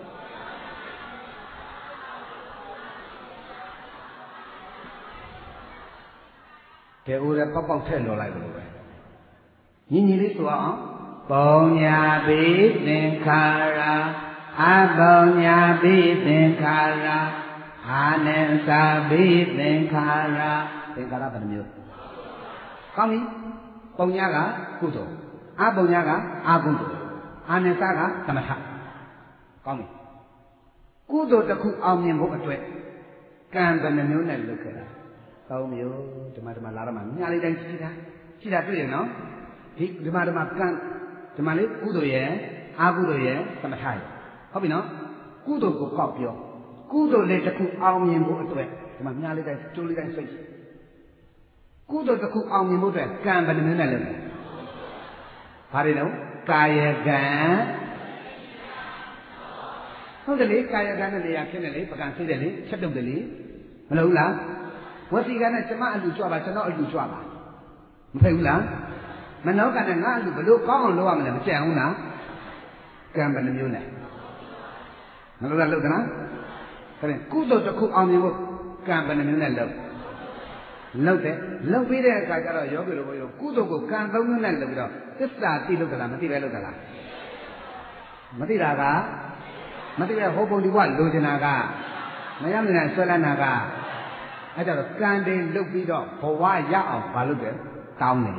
ကဲဦးရပောက်ပောက်ထည့်လော်လိုက်လို့ပဲညီညီလေးဆိုအောင်ပုံညာပိသင်္ခါရအပုံညာပိသင်္ခါရအာနံသာပိသင်္ခါရသင်္ခါရဘယ်နှမျိုးကောင်းပြီပုံညာကကုသိုလ်အာပုံညာကအာကုသိုလ်အာနိသကသမထကောင်းပြီကုသိုလ်တစ်ခုအောင်မြင်ဖို့အတွက်ကံဘယ်နှမျိုးနဲ့လုပ်ခဲ့တာသုံးမျိုးဓမ္မဓမ္မလာရမှာညာလေးတိုင်းကြည့်တာကြည့်တာတွေ့ရနော်ဒီဓမ္မဓမ္မကံဓမ္မလေးကုသိုလ်ရဲ့အာကုသိုလ်ရဲ့သမထရဲ့ဟုတ်ပြီနော်ကုသိုလ်ကိုကောက်ပြောကုသိုလ်လေးတစ်ခုအောင်မြင်ဖို့အတွက်ဒီမှာညာလေးတိုင်းကျိုးလေးတိုင်းစိတ်ကုသိုလ်တစ်ခုအောင်မြင်ဖို့အတွက်ကံဘယ်နှမျိုးနဲ့လုပ်လဲဘာတွေလဲကာယကံဟုတ်တယ်လေကာယကံနဲ့နေရာဖြစ်နေလေပကံသိတယ်လေချက်တုပ်တယ်လေမလို့လားဝစီကံနဲ့ကျမအလူကြွပါကျွန်တော်အလူကြွပါမဖိတ်ဘူးလားမနောကံနဲ့ငါအလူဘလို့ကောင်းအောင်လုပ်ရမလဲမကြံဘူးလားကံဘယ်နှမျိုးလဲမလို့လားလုပ်သလားဒါဖြင့်ကုသိုလ်တစ်ခုအောင်မြင်ဖို့ကံဘယ်နှမျိုးနဲ့လုပ်လုပ်တယ်လုပ်ပြီးတဲ့အခါကျတော့ယောဂီတို့ဘုရားကုသိုလ်ကိုကံသုံးမျိုးနဲ့လုပ်ပြီးတော့သစ္စာသိလို့သလားမသိပဲလုပ်သလားမသိတာကမသိပဲဟောပုံဒီဘဝလိုချင်တာကမရမနေဆွဲလန်းတာကအဲကြတော့ကံတွေလုပ်ပြီးတော့ဘဝရအောင်မလုပ်တယ်တောင်းတယ်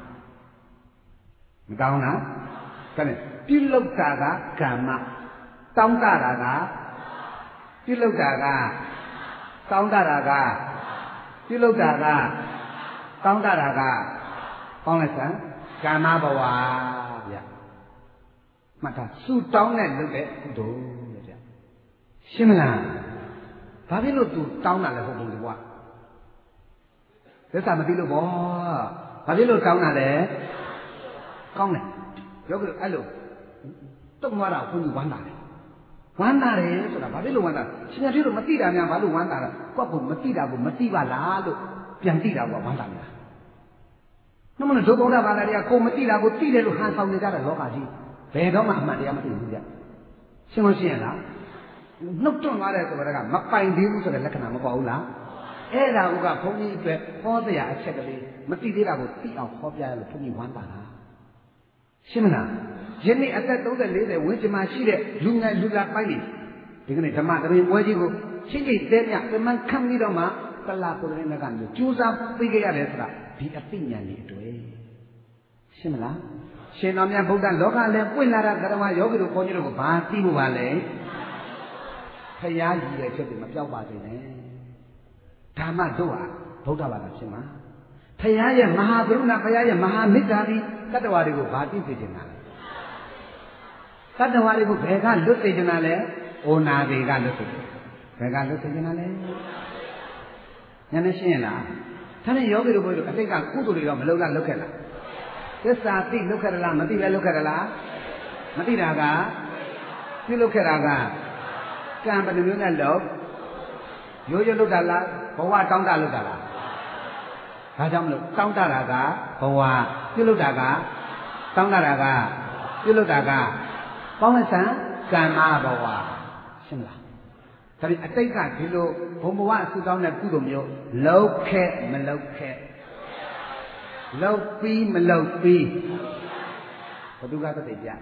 မတောင်းလားဒါနဲ့ပြုလုပ်တာကကမ္မတောင်းတတာကပြုလုပ်တာကတောင်းတတာကပြုလုပ်တာကတောင်းတတာကပေါင်းလိုက်စမ်းကာမဘဝဗျမှတ်ထားစူတောင်းနဲ့လုပ်တဲ့ကုသိုလ်ဗျရှင်းမလားဘာဖြစ်လို့ तू တောင်းတာလဲဟုတ်ပုံဒီဘဝသစ္စာမသိလို့ဗောဘာဖြစ်လို့တောင်းတာလဲကောင်းတယ်ယောဂီအဲ့လိုတုံ့သွားတာဘုန်းကြီးဝမ်းသာတယ်ဝမ်းသာတယ်ဆိုတာဘာဖြစ်လို့ဝမ်းသာရှင်ရသေးလို့မသိတာများဘာလို့ဝမ်းသာတာကိုယ့်ကိုမသိတာကိုမသိပါလားလို့ပြန်သိတာကဝမ်းသာနေတာနှမလို့ဒုက္ခဘာသာတွေကကိုမသိတာကိုသိတယ်လို့ဟန်ဆောင်နေကြတဲ့လောကကြီးဘယ်တော့မှအမှန်တရားမသိဘူးကြရှင်းမရှင်းလားနှုတ်တွန့်သွားတဲ့ဆိုတာကမပိုင်သေးဘူးဆိုတဲ့လက္ခဏာမပေါ်ဘူးလားအဲ့ဒါကဘုန်းကြီးအတွက်ဟောစရာအချက်ကလေးမသိသေးတာကိုသိအောင်ဟောပြရလို့ဘုန်းကြီးဝမ်းသာတာရှင်းမလားယနေ့အသက်သုံးဆယ်လေးဆယ်ဝန်းကျင်မှာရှိတဲ့လူငယ်လူလာပိုင်းတွေဒီကနေ့ဓမ္မတရင်ပွဲကြီးကိုရှင်းကြည့်တဲ့မြတ်ပြမခံပြီးတော့မှသလာကိုယ်နဲ့ကနေကြိုးစားပေးကြရတယ်ဆိုတာဒီအသိဉာဏ်ကြီးအတွေ့ရှင်းမလားရှင်တော်မြတ်ဗုဒ္ဓလောကလည်းပွင့်လာတာဓမ္မယောဂီတို့ခေါင်းကြီးတို့ကဘာသိဖို့ပါလဲဖရာကြီးရဲ့ချက်တွေမပြောက်ပါစေနဲ့ဓမ္မတို့ဟာဗုဒ္ဓဘာသာဖြစ်မှာဖရာရဲ့မဟာကရုဏာဖရာရဲ့မဟာမေတ္တာဒီတတ္တဝါတွေကိုဘာသိစေချင်တာလဲတတ္တဝါတွေကိုဘယ်ကလွတ်စေချင်တာလဲဩနာတွေကလွတ်စေဘယ်ကလွတ်စေချင်တာလဲညာနဲ့ရှင်းရလားဒါနဲ့ယောဂီတို့ဘုရားတို့အတိတ်ကကုသိုလ်တွေတော့မလုပ်လားလုပ်ခဲ့လားသစ္စာသိလုပ်ခဲ့လားမသိလဲလုပ်ခဲ့လားမသိတာကပြုလုပ်ခဲ့တာကကံဘယ်နှမျိုးနဲ့လုပ်ရိုးရိုးလုပ်တာလားဘဝတောင်းတလုပ်တာလားဒါကြောင့်မလို့တောင်းတတာကဘဝပြုလုပ်တာကတောင်းတတာကပြုလုပ်တာကပေါင်းလိုက်စံကံမဘဝရှင်းလားဒါပြီးအတိတ်ကဒီလိုဘုံဘဝအဆူတောင်းတဲ့ကုသိုလ်မျိုးလုပ်ခဲ့မလုပ်ခဲ့လုပ်ပြီးမလုပ်ပြီးဘုသူကသတိပြ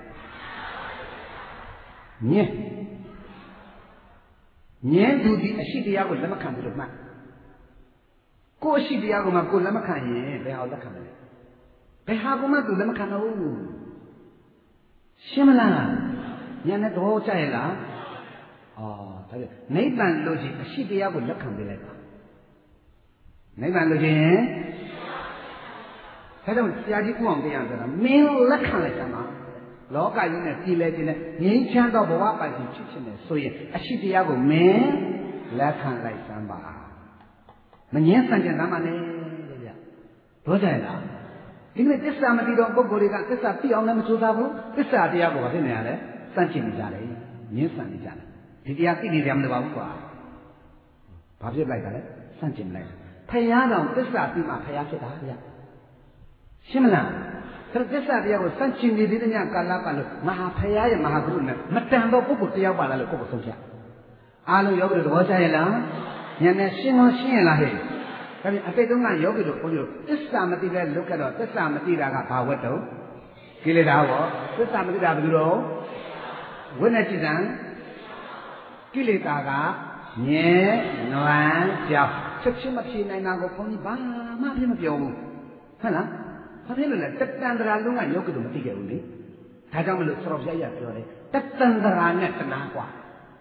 ညင်းညင်းသူဒီအရှိတရားကိုလက်မခံဘူးလို့မှတ်ကိုယ်အရှိတရားကိုမှကိုယ်လက်မခံရင်ဘယ်ဟာလက်ခံမလဲဘယ်ဟာကမှသူလက်မခံတော့ဘူးရှင်းမလားညံနဲ့သဘောကျရဲ့လားအော်ဒါပြနိဗ္ဗာန်လို့ရှိရင်အရှိတရားကိုလက်ခံပေးလိုက်ပါနိဗ္ဗာန်လို့ရှိရင်ဒါကြောင့်ဆရာကြီးဥအောင်တရားဆိုတာမင်းလက်ခံလိုက်တာမှာလောကကြီးနဲ့ပြည်လဲပြည်လဲငြိမ်းချမ်းသောဘဝပိုင်ရှင်ဖြစ်ခြင်းနဲ့ဆိုရင်အရှိတရားကိုမင်းလက်ခံလိုက်စမ်းပါမငြင်းဆန်ကြတာမှလည်းဗျဘောကြရလားဒီနေ့သစ္စာမသိတော့ပုဂ္ဂိုလ်တွေကသစ္စာသိအောင်လည်းမကြိုးစားဘူးသစ္စာတရားကိုဘာဖြစ်နေရလဲစန့်ကျင်နေကြတယ်ငြင်းဆန်နေကြတယ်ဒီတရားသိနေကြမလို့ပါဘူးကွာဘာဖြစ်လိုက်တာလဲစန့်ကျင်လိုက်ဖယားတော်သစ္စာသိမှဖယားဖြစ်တာဗျရှင်းမလားဒါသစ္စာတရားကိုစန့်ကျင်နေသေးတဲ့ညကာလပတ်လို့မဟာဖယားရဲ့မဟာဂုရုနဲ့မတန်တော့ပုဂ္ဂိုလ်တရားပါလားလို့ကိုယ့်ကိုဆုံးဖြတ်အားလုံးယောဂီတို့သဘောကျရဲ့လားဉာဏ်နဲ့ရှင်းလို့ရှင်းရလားဟဲ့ဒါပြန်အတိတ်တုန်းကယောဂီတို့ဘုန်းကြီးတို့သစ္စာမသိတဲ့လုတ်ကတော့သစ္စာမသိတာကဘာဝတ်တော့ကိလေသာဟောသစ္စာမသိတာဘယ်လိုတော့ဝိနည်းจิตံကိလေသာကမြဲနွမ်းကြောက်ချက်ချင်းမဖြေနိုင်တာကိုဘုန်းကြီးဘာမှပြမပြောဘူးဟုတ်လားဘာဖြစ်လို့လဲတတန်တရာလုံးကယောဂီတို့မသိခဲ့ဘူးလေဒါကြောင့်မလို့စရောပြရပြောတယ်တတန်တရာနဲ့တနာกว่า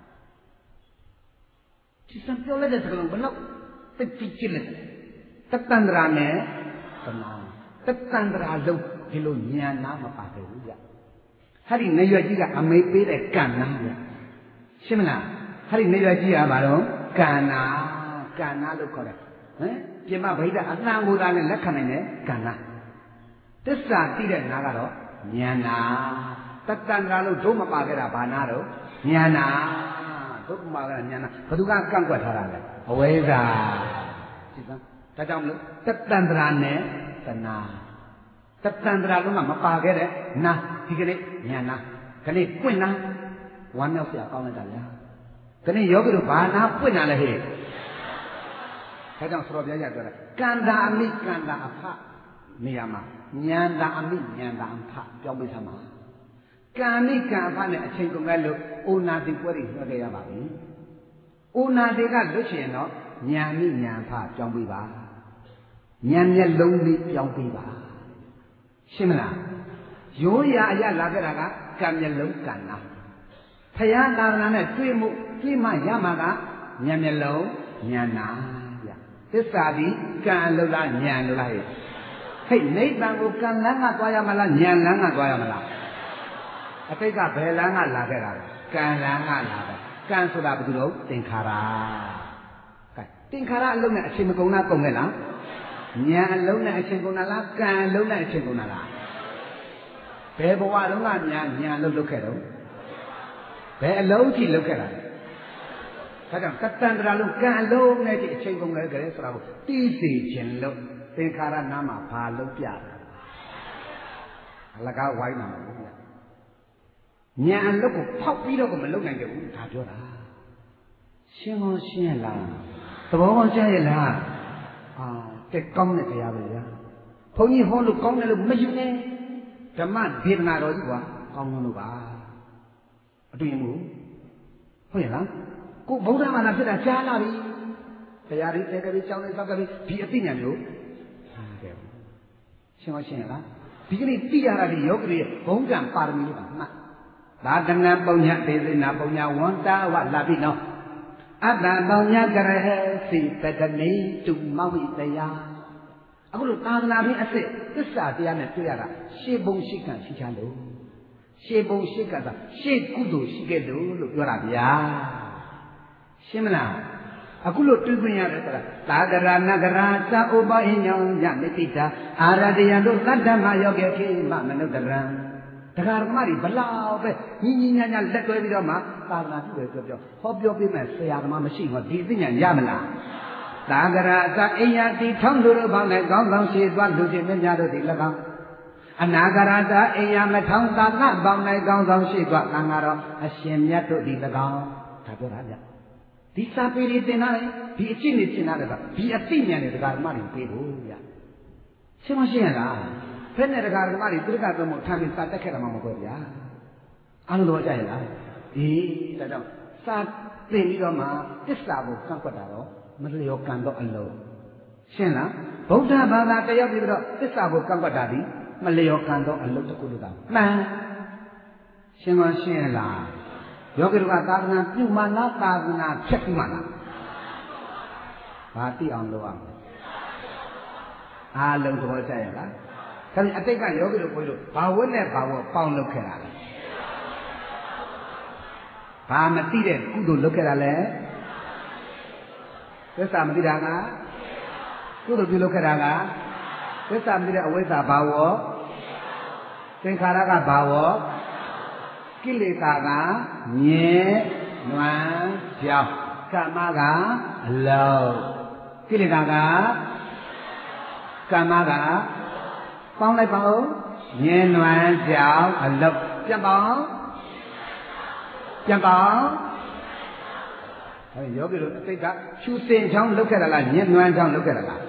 ဒီစံပြောလိုက်တဲ့စကားလုံးဘယ်လောက်သိသိချစ်လဲတတန်တရာနဲ့တနာတတန်တရာလုံးဒီလိုဉာဏ်နာမပါခဲ့ဘူးဗျဟာဒီနေရွက်ကြီးကအမေပေးတဲ့ကံနာဗျရှင်းမလားဟာဒီနေရွက်ကြီးကဘာလို့ကံနာကံနာလို့ခေါ်တယ်ဟမ်ပြမဗိဒ္ဓအနှံကိုယ်သားနဲ့လက်ခံနိုင်တဲ့ကံနာသစ္စာသိတဲ့နာကတော့ဉာဏ်နာတတန်တရာလုံးဒုမပါခဲ့တာဘာနာတော့ဉာဏ်နာဒုမပါခဲ့တာဉာဏ်နာဘယ်သူကကန့်ကွက်ထားတာလဲအဝိဇ္ဇာကြည့်စမ်းဒါကြောင့်မလို့တတန်တရာနဲ့တဏှာတတန်တရာလုံးကမပါခဲ့တဲ့နာဒီကနေ့ဉာဏ်နာခဏပွင့်နာဝမ်းမြောက်စရာကောင်းလိုက်တာဗျာခဏယောဂီတို့ဘာနာပွင့်နာလဲဟဲ့ဒါကြောင့်ဆိုတော့ပြရပြောတယ်ကန္တာအမိကန္တာအဖနေရာမှာဉာဏ်တာအမိဉာဏ်တာအဖပြောင်းပေးသမှာကံမိကံအဖနဲ့အချိန်ကုန်ခဲ့လို့အိုနာတိပွဲတွေနှွှဲခဲ့ရပါပြီအိုနာတိကလွတ်ချင်တော့ဉာဏ်မိဉာဏ်ဖပြောင်းပေးပါဉာဏ်မျက်လုံးလေးပြောင်းပေးပါရှင်းမလားရိုးရာအရလာခဲ့တာကကံမျက်လုံးကံနာဖယားသာသနာနဲ့တွေ့မှုတွေ့မှရမှာကဉာဏ်မျက်လုံးဉာဏ်နာဗျသစ္စာဒီကံလို့လားဉာဏ်လို့လားဟဲ့ဟဲ့နိဗ္ဗာန်ကိုကံလန်းကသွားရမလားဉာဏ်လန်းကသွားရမလားအတိတ်ကဘယ်လန်းကလာခဲ့တာလဲကံလန်းကလာတယ်ကံဆိုတာဘာလို့သင်္ခါရကဲသင်္ခါရအလုံးနဲ့အချိန်မကုန်လားကုန်ခဲ့လားဉာဏ်အလုံးနဲ့အချိန်ကုန်တာလားကံအလုံးနဲ့အချိန်ကုန်တာလားဘယ်ဘဝလုံးကဉာဏ်ဉာဏ်လို့လုပ်ခဲ့တော့ဘယ်အလုံးကြီးလုပ်ခဲ့တာလဲဒါကြောင့်တတန်တရာလုံးကံအလုံးနဲ့ဒီအချိန်ကုန်လဲကြတယ်ဆိုတာကိုသိစေခြင်းလို့သင်္ခါရနာမှာဘာလုပ်ပြတာအလကားဝိုင်းမှာမဟုတ်ဘူးဉာဏ်အလုပ်ကိုဖောက်ပြီးတော့မလုပ်နိုင်ကြဘူးဒါပြောတာရှင်းကောရှင်းလားသဘောကောရှင်းရဲ့လားအာတက်ကောင်းတဲ့တရားပဲဗျာဘုန်းကြီးဟောလို့ကောင်းတယ်လို့မယူနဲ့ဓမ္မဒေသနာတော်ကြီးကွာကောင်းလို့ပါအတွေ့အမှုဟုတ်ရဲ့လားကိုဗုဒ္ဓဘာသာဖြစ်တာကြားလာပြီတရားတွေတဲကလေးကြောင်းလေးသောက်ကလေးဒီအသိဉာဏ်မျိုးရှင်းမရှင်းလားဒီကနေ့သိရတာဒီယောဂီရဲ့ဘုံကံပါရမီလို့ပါမှတ်သာသနာပုံညာဒေသနာပုံညာဝန္တာဝလာပြီနော်အတ္တပုံညာကရဟစီပတနေတုမောဟိတရားအခုလိုသာသနာ့ဘင်းအစစ်သစ္စာတရားနဲ့တွေ့ရတာရှေးဘုံရှိကံရှိချလို့ရှေးဘုံရှိကံသာရှေးကုသိုလ်ရှိခဲ့လို့လို့ပြောတာဗျာရှင်းမလားအခုလို့တွေ့ခွင့်ရတယ်ဆိုတာသာဂရနဂရာသဥပဟိညောညနိတိတာအာရတယံတို့တတ္တမယောကေခိမမနုဿရံတရားဓမ္မတွေဘလောက်ပဲညီညီညာညာလက်တွဲပြီးတော့မှသာသနာပြုတယ်ပြောပြောဟောပြောပြမယ်ဆရာသမားမရှိတော့ဒီအသိဉာဏ်ရမလားသာဂရအသအိယတိထောင်းတို့ဘောင်းနဲ့ကောင်းကောင်းရှိသွားလူချင်းမြတ်တို့ဒီ၎င်းအနာဂရသအိယမထောင်းသာသဘောင်းနဲ့ကောင်းကောင်းရှိသွားသံဃာတော်အရှင်မြတ်တို့ဒီ၎င်းဒါပြောတာဗျဒီစာပေတွေသင်ထားတယ်ဒီအကျင့်တွေသင်ထားတယ်ကဒီအသိဉာဏ်တွေတရားဓမ္မတွေပေးဖို့ဗျရှင်းမရှင်းရလားဖက်နဲ့တရားဓမ္မတွေတိရကသုံးဖို့ထားပြီးစာတက်ခဲ့တာမှမဟုတ်ဗျာအားလုံးတော့ကြရလားဒီဒါကြောင့်စာသင်ပြီးတော့မှသစ္စာကိုကန့်ကွက်တာတော့မလျော်ကန်တော့အလုံးရှင်းလားဗုဒ္ဓဘာသာတရားပြီးတော့သစ္စာကိုကန့်ကွက်တာဒီမလျော်ကန်တော့အလုံးတစ်ခုလို့တာမှန်ရှင်းမရှင်းလားယောဂီတို့ကသာသနာပြုမှလားသာသနာဖြတ်ပြီးမှလားဘာသိအောင်လုပ်ရမလဲအားလုံးသဘောကျရလားဒါပြင်အတိတ်ကယောဂီတို့ပြောလို့ဘာဝတ်နဲ့ဘာဝတ်ပေါင်းလုပ်ခဲ့တာလဲဘာမသိတဲ့ကုသိုလ်လုပ်ခဲ့တာလဲသစ္စာမသိတာကကုသိုလ်ပြုလုပ်ခဲ့တာကသစ္စာမသိတဲ့အဝိဇ္ဇာဘာဝသင်္ခါရကဘာဝကိလေသာကမြဲနွမ်းကြောင်းကမ္မကအလုံးကိလေသာကကမ္မကပေါင်းလိုက်ပါဦးမြဲနွမ်းကြောင်းအလုံးပြန်ပါဦးပြန်ပါဦးဟဲ့ယောဂီတို့အတိတ်ကဖြူစင်ချောင်းလုပ်ခဲ့တာလားမြဲနွမ်းချောင်းလုပ်ခဲ့တာလား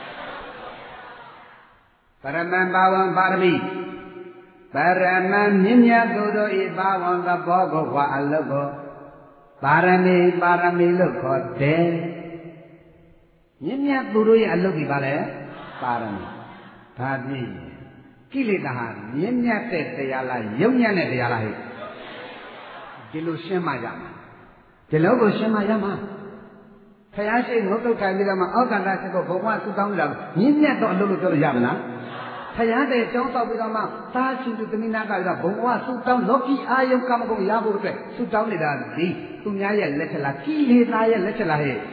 ပရမံဘာဝံပါရမီပရမံမြင့်မြတ်သူတို့ဤဘာဝံသဘောကိုဝါအလုတ်ကိုပါရမီပါရမီလို့ခေါ်တယ်မြင့်မြတ်သူတို့ရဲ့အလုတ်ဒီပါလဲပါရမီဒါဖြင့်ကိလေသာဟာမြင့်မြတ်တဲ့တရားလားယုံညံ့တဲ့တရားလားဟဲ့ဒီလိုရှင်းမှရမှာဒီလိုကိုရှင်းမှရမှာဖယားရှိငုတ်တုတ်ထိုင်ပြီးတော့မှအောက်ကန္တာစစ်ကိုဘုံဘဝသုတောင်းလာမြင့်မြတ်တော့အလုပ်လို့ပြောလို့ရမလားဖယားတဲ့ကျောင်းဆောက်ပြီးတော့မှသာရှင်သူသမီးနာကပြီးတော့ဘုံဘဝသုတောင်းလောကီအာယုကမ္မကုံရဖို့အတွက်သုတောင်းနေတာဒီသူများရဲ့လက်ချက်လားကိလေသာရဲ့လက်ချက်လားဟဲ့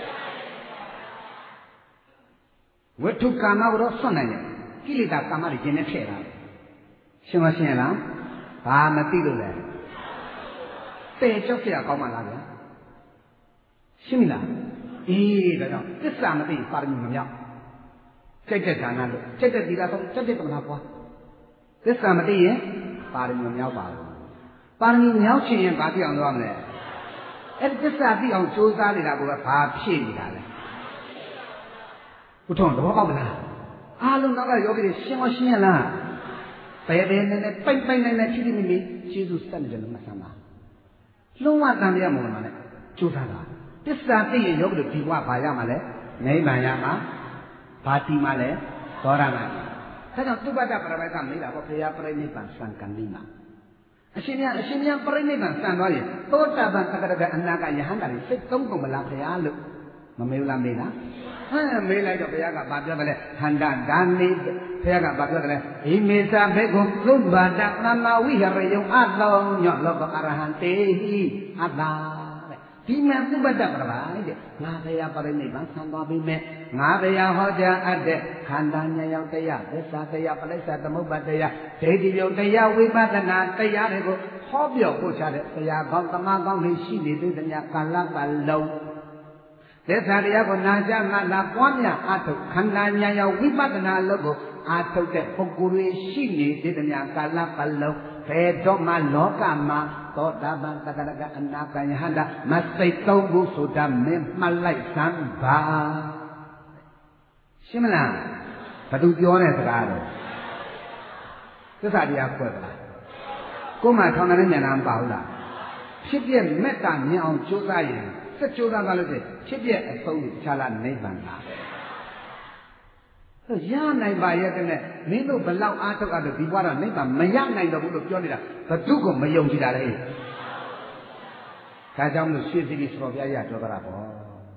ဝိထုကာမကိုတော့ဆွတ်နိုင်တယ်ကိလေသာကာမတွေကျင်နေထည့်တာရှင်းမရှင်းလားဘာမသိလို့လဲတဲ့ကြောက်ကြရကောင်းမှလားဗျာရှင်းပြီလားအေးဒါကြောင့်သစ္စာမသိပါရမီမမြောက်ကြိုက်တဲ့ဒါနလို့ကြိုက်တဲ့သီလဆုံးကြိုက်တဲ့သမဏပွားသစ္စာမသိရင်ပါရမီမမြောက်ပါဘူးပါရမီမြောက်ချင်ရင်ဘာသိအောင်လုပ်ရမလဲအဲ့ဒီသစ္စာသိအောင်ကြိုးစားနေတာကဘာဖြစ်နေတာလဲဘုထုံသဘောပေါက်မလားအားလုံးနောက်ကယောဂီတွေရှင်းမရှင်းရလားဘယ်ဘယ်နဲ့နဲ့ပိတ်ပိတ်နဲ့နဲ့ဖြည်းဖြည်းမိမိကျေးဇူးဆက်နေတယ်လို့မှတ်စမ်းပါလုံးဝတန်တရားမဝင်ပါနဲ့ကြိုးစားတာသစ္စာသိရင်ယောဂီတို့ဒီဘဝဘာရမှာလဲနိဗ္ဗာန်ရမှာဘာတီမှာလဲသောရမဏဒါကြောင့်သုဘတ္တပရပိုက်ကမေးတာပေါ့ဘုရားပြိဋိဘံစံကံဒီမှာအရှင်မြတ်အရှင်မြတ်ပြိဋိဘံစံသွားရင်သောတာပန်တက္ကရာအနာကယဟန္တာတွေစိတ်သုံးကုန်မလားဘုရားလို့မမေးဘူးလားမေးလားဟမ်မေးလိုက်တော့ဘုရားကဘာပြောတယ်လဲဟန္တာဒါနိဘုရားကဘာပြောတယ်လဲဣမေသာဘေကုသုဘတ္တသမ္မာဝိဟရယုံအတောညောလောကအရဟံတေဟိအတ္တာဒီမှာသုဘတ္တပရပိုက်တဲ့ငါဘုရားပြိဋိဘံစံသွားပြီမဲ့ငါဘုရားဟောကြားအပ်တဲ့ခန္ဓာဉာဏ်ရောက်တရားသစ္စာတရားပဋိစ္စသမုပ္ပါတရားဒိဋ္ဌိပြုတရားဝိပဿနာတရားတွေကိုဟောပြောပို့ချတဲ့ဘုရားကောင်းတမန်ကောင်းလေးရှိနေသေးတဲ့ညကာလပတ်လုံးသစ္စာတရားကိုနာကြားမှလာပွားများအထုတ်ခန္ဓာဉာဏ်ရောက်ဝိပဿနာလို့ကိုအာထုတ်တဲ့ပုဂ္ဂိုလ်တွေရှိနေသေးတဲ့ညကာလပတ်လုံးဘယ်တော့မှလောကမှာသောတာပန်တက္ကရာအနာကယဟန္တာမစိတ်သုံးဘူးဆိုတာမင်းမှတ်လိုက်စမ်းပါရှင်းမလားဘသူပြောတဲ့စကားတော့သစ္စာတရားခွဲပါလားကိုယ်မှထောင်တဲ့ဉာဏ်လားမပါဘူးလားဖြစ်ပြမေတ္တာမြင်အောင်ကြိုးစားရင်စက်ကြိုးစားပါလို့ဖြစ်ပြအဆုံးကိုခြားလာနိဗ္ဗာန်လားရနိုင်ပါရဲ့တဲ့မင်းတို့ဘလောက်အားထုတ်အားလို့ဒီဘဝတော့နိဗ္ဗာန်မရနိုင်တော့ဘူးလို့ပြောနေတာဘသူကမယုံကြည်တာလဲဒါကြောင့်လို့ရွှေစီပြီးဆိုတော်ဘုရားရတော်ကြတာပေါ့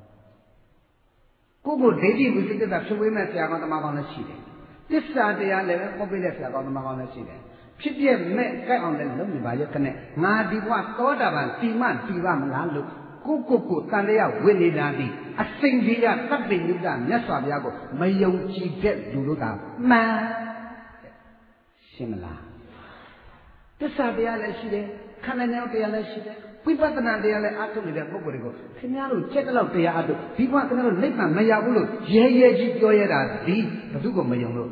ကိုကိုဒိဋ္ဌိဝိသိကိစ္စဖြိုးဝေးမဲ့ဆရာကောင်းတမန်ကောင်းလည်းရှိတယ်သစ္စာတရားလည်းဟောပေးတဲ့ဆရာကောင်းတမန်ကောင်းလည်းရှိတယ်ဖြစ်ပြမဲ့ကြိုက်အောင်လည်းလုပ်နေပါရဲ့တဲ့ငါဒီဘဝသောတာပန်တိမတိပါမလားလို့ကိုကိုကိုတန်တရားဝိနေတာဒီအစိမ့်ကြီးကသဗ္ဗညုတမြတ်စွာဘုရားကိုမယုံကြည်တဲ့လူတို့ကမှန်ရှင်းမလားသစ္စာတရားလည်းရှိတယ်ခန္ဓာဉာဏ်တရားလည်းရှိတယ်ဝိပဿနာတရားလည်းအားထုတ်နေတဲ့ပုဂ္ဂိုလ်တွေကိုခင်ဗျားတို့ချက်တော့တရားအားထုတ်ဒီဘဝခင်ဗျားတို့နိဗ္ဗာန်မရဘူးလို့ရဲရဲကြီးပြောရတာဒီဘယ်သူကမယုံလို့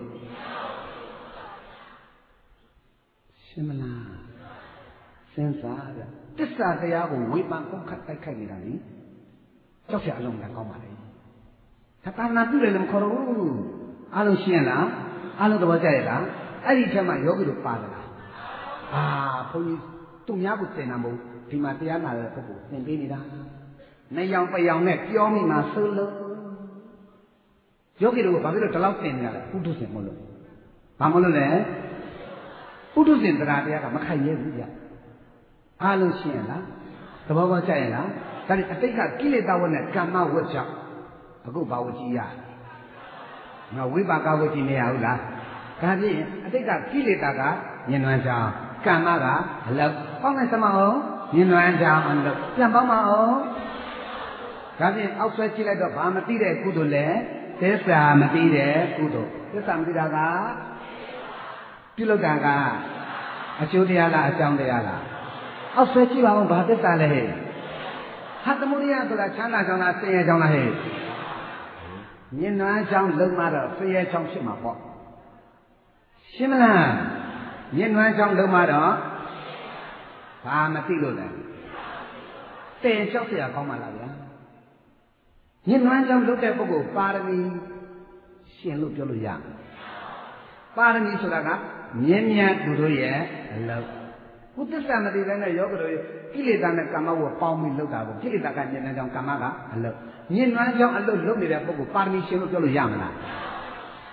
ရှင်းမလားစဉ်းစားကြသစ္စာတရားကိုဝေဖန်ပုတ်ခတ်တိုက်ခိုက်နေတာလေကြောက်ရအလုံးလည်းကောင်းပါလေသာသနာပြုတယ်လည်းမခေါ်တော့ဘူးအားလုံးရှင်းလားအားလုံးသဘောကျရဲ့လားအဲ့ဒီထက်မှယောဂီတို့ပါသလားအာဘုန်းကြီးသူများကိုသင်တာမဟုတ်ဒီမှာတရားနာတဲ့ပုဂ္ဂိုလ်သင်ပေးနေတာနှစ်ယောင်ပယောင်နဲ့ပြောမိမှာဆိုလို့ယောဂီတို့ကဘာဖြစ်လို့ဒီလောက်သင်နေရလဲပုထုဇဉ်မလို့ဘာမလို့လဲပုထုဇဉ်တရားတရားကမခိုင်ရဲဘူးဗျအားလုံးရှင်းရလားသဘောပေါက်ကြရဲ့လားဒါနဲ့အတိတ်ကကိလေသာဝတ်နဲ့ကမ္မဝတ်ကြောင့်အခုဘာဝကြီးရငါဝိပါကဝတ်ကြီးမရဘူးလားဒါဖြင့်အတိတ်ကကိလေသာကညင်နွမ်းကြောင်းကမ္မကအလောက်ပေါင်းတဲ့သမအောင်ညင်နွမ်းကြောင်းအလောက်ပြန်ပေါင်းမအောင်ဒါဖြင့်အောက်ဆွဲကြည့်လိုက်တော့ဘာမသိတဲ့ကုသိုလ်လဲသစ္စာမသိတဲ့ကုသိုလ်သစ္စာမသိတာကပြုလုပ်တာကအကျိုးတရားလားအကြောင်းတရားလားအောက်ဆွဲကြည့်ပါဦးဘာသစ္စာလဲဟဲ့ဟာသမုဒိယဆိုတာချမ်းသာကြောင်းလားဆင်းရဲကြောင်းလားဟဲ့ညင်နွမ်းကြောင်းလုံးမတော့ဆင်းရဲကြောင်းဖြစ်မှာပေါ့ရှင်းမလားညင်နွမ်းကြောင်းလုံးမတော့ဘာမသိလို့လဲတင်လျှောက်เสียကောင်းပါလားဗျာညင်နွမ်းကြောင်းလုပ်တဲ့ပုဂ္ဂိုလ်ပါရမီရှင်လို့ပြောလို့ရပါရမီဆိုတာကမြင်းမြတ်သူတို့ရဲ့အလုပ်ဘုသစ္စာမသိတဲ့နဲ့ယောဂတို့ကိလေသာနဲ့ကာမဝတ်ပေါင်းပြီးလုပ်တာကိုကိလေသာကညင်နွမ်းကြောင်းကာမကအလုပ်ညင်နွမ်းကြောင်းအလုပ်လုပ်နေတဲ့ပုဂ္ဂိုလ်ပါရမီရှင်လို့ပြောလို့ရမလား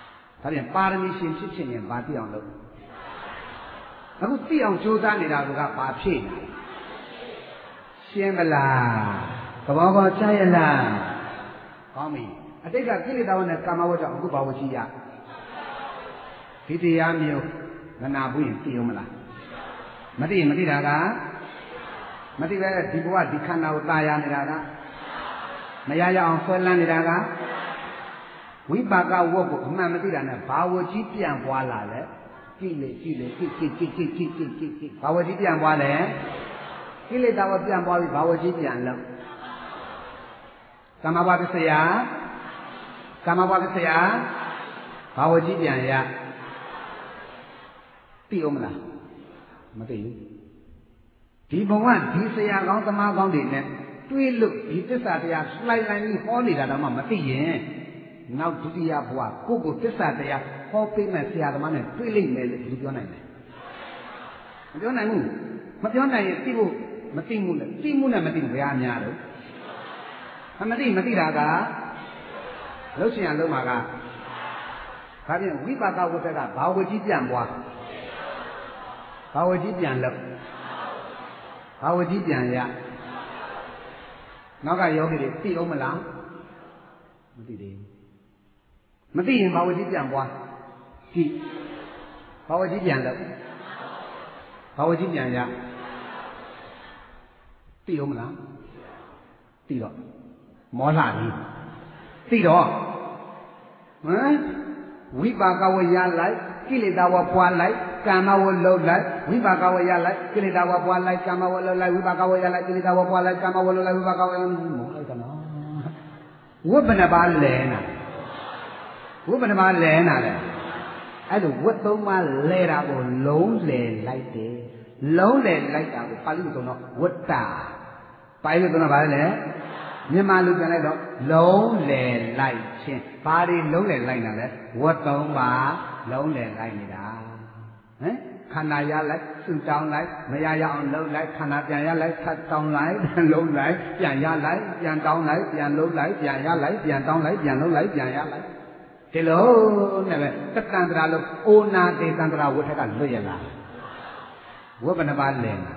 ဒါပြန်ပါရမီရှင်ဖြစ်ခြင်းရင်ဘာသိအောင်လုပ်အခုသိအောင်ကြိုးစားနေတာကဘာဖြစ်နေရှင်းမလားသဘောပေါက်ချရလားကောင်းပြီအတိတ်ကကိလေသာဝနဲ့ကာမဝတ္တအခုဘာဝရှိရဒီတရားမျိုးမနာဘူးရင်သိအောင်မလားမသိရင်မသိတာကမသိပဲဒီဘဝဒီခန္ဓာကိုตายရနေတာကမရရအောင်ဆွဲလန်းနေတာကဝိပါကဝတ်ကိုအမှန်မသိတာနဲ့ဘာဝကြီးပြန်ပွားလာလဲကြည့်လေကြည့်လေကြည့်ကြည့်ကြည့်ကြည့်ကြည့်ကြည့်ကြည့်ကြည့်ဘာဝကြီးပြန်ပွားလဲကိလေသာဝပြန်ပွားပြီးဘာဝကြီးပြန်လုံးကာမဘဝပစ္စယကာမဘဝပစ္စယဘာဝကြီးပြန်ရသိအောင်မလားမသိဘူးဒီဘဝဒီဆရာကောင်းသမားကောင်းတွေနဲ့တွေးလို့ဒီသစ္စာတရားလှိုင်လှိုင်ပြီးဟောနေတာတော့မှမသိရင်နောက်ဒုတိယဘဝကိုယ့်ကိုသစ္စာတရားဟောပေးမဲ့ဆရာသမားနဲ့တွေးလိုက်မယ်လို့ဒီပြောနိုင်တယ်မပြောနိုင်ဘူးမပြောနိုင်ရင်သိဖို့မသိမှုနဲ့သိမှုနဲ့မသိဘူးဘယ်အများတော့မသိမသိတာကလှုပ်ရှင်ရလုံးမှာကဒါဖြင့်ဝိပါကဝတ္တကဘာဝကြီးပြန်ပွားဘာဝကြီးပြန်လို့ဘာဝကြီးပြန်ရနောက်ကယောဂီတွေသိအောင်မလားမသိသေးဘူးမသိရင်ဘာဝကြီးပြန်ပွားကြည့်ဘာဝကြီးပြန်လို့ဘာဝကြီးပြန်ရသိအောင်မလားသိတော့မောလှပြီသိတော့ဟမ်ဝိပါကဝရလိုက်ကိလေသာဝပွားလိုက်ကာမဝလှုပ်လိုက်ဝိပါကဝရလိုက်ကိလေသာဝပွားလိုက်ကာမဝလှုပ်လိုက်ဝိပါကဝရလိုက်ကိလေသာဝပွားလိုက်ကာမဝလှုပ်လိုက်ဝိပါကဝရလိုက်မောလိုက်တော့ဝိပ္ပနပါလဲနာဝိပ္ပနပါလဲနာလေအဲ့လိုဝတ်သုံးပါလဲတာကိုလုံးလဲလိုက်တယ်လုံးလဲလိုက်တာကိုပါဠိလိုဆိုတော့ဝတ္တာပါဠိလိုဆိုတော့ဗါလဲမြန်မာလူပြန်လိုက်တော့လုံးလဲလိုက်ခြင်းဘာတွေလုံးလဲလိုက်တာလဲဝတ်သုံးပါလုံးလဲလိုက်နေတာဟမ်ခန္ဓာရလိုက်စုတောင်းလိုက်မရရအောင်လုံးလိုက်ခန္ဓာပြန်ရလိုက်ဆက်တောင်းလိုက်ပြန်လုံးလိုက်ပြန်ရလိုက်ပြန်တောင်းလိုက်ပြန်လုံးလိုက်ပြန်ရလိုက်ပြန်တောင်းလိုက်ပြန်လုံးလိုက်ပြန်ရလိုက်ဒီလိုနဲ့ပဲတက္ကန္တရာလို့အိုနာတေတန္တရာဝဋ္ဌကလွတ်ရလားဝိပ္ပနပါလဲနာ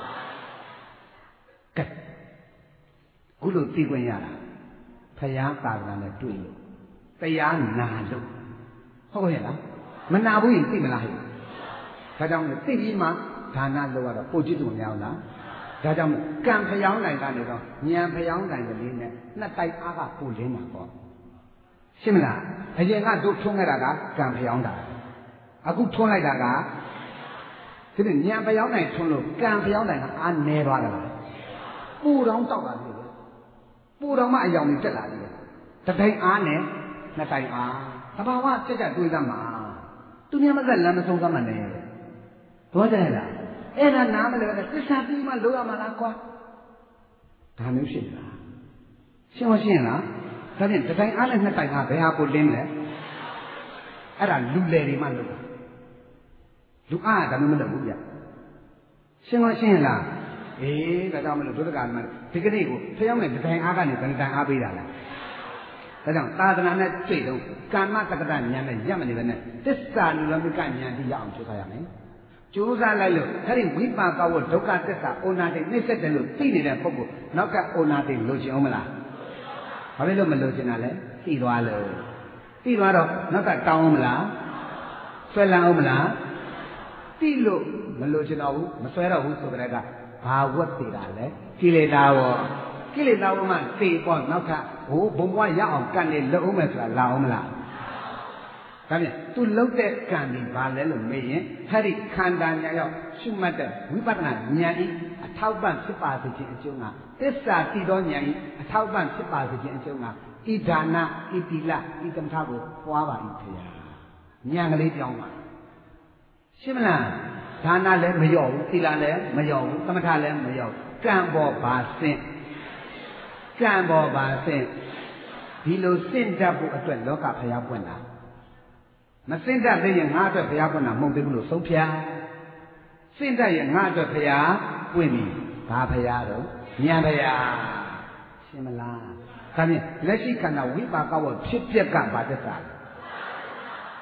ကဲခုလိုသိခွင့်ရတာဖယားသာသနာနဲ့တွေ့လို့တရားနာလို့ဟုတ်ရဲ့လားမနာဘူးရင်သိမလားဟဲ့ဒါကြောင့်သိပြီးမှဒါနလုပ်ရတော့ပို့ကြည့်သူမများဘူးလားဒါကြောင့်ကံဖျောင်းနိုင်ကနေတော့ဉာဏ်ဖျောင်းနိုင်ကလေးနဲ့နှစ်တိုက်အားကပို့လင်းတာပေါ့ရှင်းမလားအရင်ကတို့ထုံးခဲ့တာကကံဖျောင်းတာအခုထုံးလိုက်တာကဒီနေ့ဉာဏ်ဖျောင်းနိုင်ထုံးလို့ကံဖျောင်းနိုင်ကအားနည်းသွားတယ်လားပူတောင်တောက်လာပြီပူတောင်မှအယောင်ကြီးတက်လာပြီတတိုင်အားနဲ့နှစ်တိုင်အားသဘာဝကြက်ကြက်တွေးသမှာသူများမသက်လမ်းမဆုံးသမှာနေရတယ်တော့ကြရလားအဲ့ဒါနားမလဲနဲ့သစ္စာပြီးမှလိုရမှာလားကွာဒါမျိုးရှိလားရှင်းမရှင်းလားဒါဖြင့်တတိုင်အားနဲ့နှစ်တိုင်အားဘယ်ဟာကိုလင်းလဲအဲ့ဒါလူလေတွေမှလုပ်တာလူအားကဒါမျိုးမလုပ်ဘူးဗျရှင်းမရှင်းလားအေးဒါကြောင့်မလို့ဒုဒကမဒီကနေ့ကိုဖျောင်းတဲ့တတိုင်အားကနေဘယ်တိုင်အားပေးတာလဲဒါကြောင့်သာသနာနဲ့တွေ့တော့ကာမတက္ကတဉာဏ်နဲ့ရပ်မနေပဲနဲ့သစ္စာနုလမိကဉာဏ်တိရအောင်ကြိုးစားရမယ်ကြိုးစားလိုက်လို့အဲ့ဒီဝိပါကဝဒုက္ခသစ္စာအိုနာတိနှိစ္စတယ်လို့သိနေတဲ့ပုဂ္ဂိုလ်နောက်ကအိုနာတိလိုချင်အောင်မလားဘာဖြစ်လို့မလိုချင်တာလဲသိသွားလို့သိသွားတော့နောက်ကတောင်းအောင်မလားဆွဲလန်းအောင်မလားသိလို့မလိုချင်တော့ဘူးမဆွဲတော့ဘူးဆိုတဲ့ကဘာဝတ်သေးတာလဲကိလေသာရောကိလေသာဝမှသိပေါ့နောက်ထပ်ဟိုဘုံဘွားရအောင်ကံနေလုံအောင်မယ်ဆိုတာလာအောင်မလားဒါဖြင့်သူလှုပ်တဲ့ကံဒီဘာလဲလို့မေးရင်အဲ့ဒီခန္ဓာညာရောက်ရှုမှတ်တဲ့ဝိပဿနာဉာဏ်ဤအထောက်ပံ့ဖြစ်ပါစေခြင်းအကျိုးငါသစ္စာတည်သောဉာဏ်ဤအထောက်ပံ့ဖြစ်ပါစေခြင်းအကျိုးငါဣဒါနဣတိလဣတမထကိုပွားပါ၏ဖေယဉာဏ်ကလေးပြောင်းပါရှင်းမလားဒါနလည်းမလျော့ဘူးသီလလည်းမလျော့ဘူးသမထလည်းမလျော့ဘူးကံပေါ်ပါစင့်ကံပေါ်ပါစင့်ဒီလိုစင့်တတ်ဖို့အတွက်လောကဖျားပွင့်တာမစင့်တတ်သေးရင်ငါအတွက်ဖျားပွင့်တာမဟုတ်သေးဘူးလို့ဆုံးဖြတ်စင့်တတ်ရင်ငါအတွက်ဖျားပွင့်ပြီဘာဖျားတော့ဉာဏ်ဖျားရှင်းမလားဒါဖြင့်လက်ရှိခန္ဓာဝိပါကဝဖြစ်ပျက်ကဘာသက်သာဟ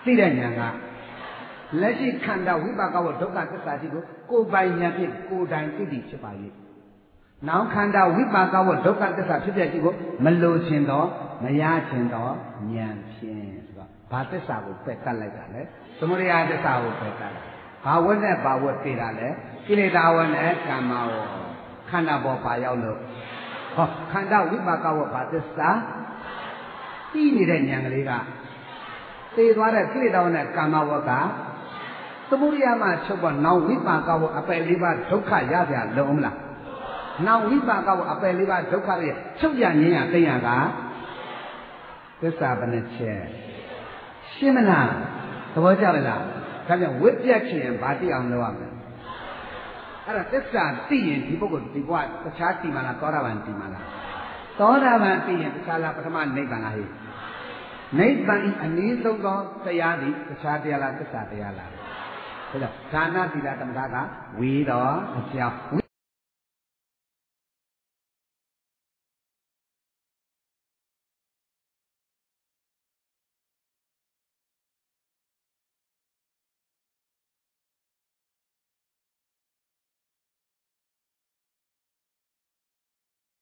သိတဲ့ဉာဏ်ကလက်ရှိခန္ဓာဝိပါကဝဒုက္ခသစ္စာကြီးကိုကိုယ်ပိုင်ဉာဏ်ဖြင့်ကိုယ်တိုင်သိသိဖြစ်ပါ၏နောက်ခန္ဓာဝိပါကဝဒုက္ခသစ္စာဖြစ်ပြကြီးကိုမလိုချင်တော့မရချင်တော့ဉာဏ်ဖြင့်ဆိုတော့ဘာသစ္စာကိုပယ်တတ်လိုက်တာလဲသမုဒယသစ္စာကိုပယ်တတ်လိုက်ဘာဝတ်နဲ့ဘာဝတ်သိတာလဲကိလေသာဝတ်နဲ့ကမ္မဝတ်ခန္ဓာပေါ်ပါရောက်လို့ဟောခန္ဓာဝိပါကဝဘာသစ္စာသိနေတဲ့ဉာဏ်ကလေးကသိသွားတဲ့ကိလေသာဝတ်နဲ့ကမ္မဝတ်ကသမုဒယမှာချုပ်ပေါ်နောင်ဝိပါကဝအပယ်လေးပါးဒုက္ခရကြလုံးမလားနောင်ဝိပါကဝအပယ်လေးပါးဒုက္ခရဲ့ချုပ်ရငင်းရသိရကသစ္စာဘယ်နှချက်ရှင်းမလားသဘောကျလားဒါကြောင့်ဝိပ္ပယခြင်းဘာသိအောင်လုပ်ရမလဲအဲ့ဒါသစ္စာသိရင်ဒီပုဂ္ဂိုလ်ဒီဘဝတခြားတည်မှလားသောတာပန်တည်မှလားသောတာပန်သိရင်တခြားလားပထမနိဗ္ဗာန်လားဟိနိဗ္ဗာန်ဤအနည်းဆုံးသောတရားသည်တခြားတရားလားသစ္စာတရားလားဒါကြောင့်ဒါနသီလသမထကဝေတော်အကြောင်း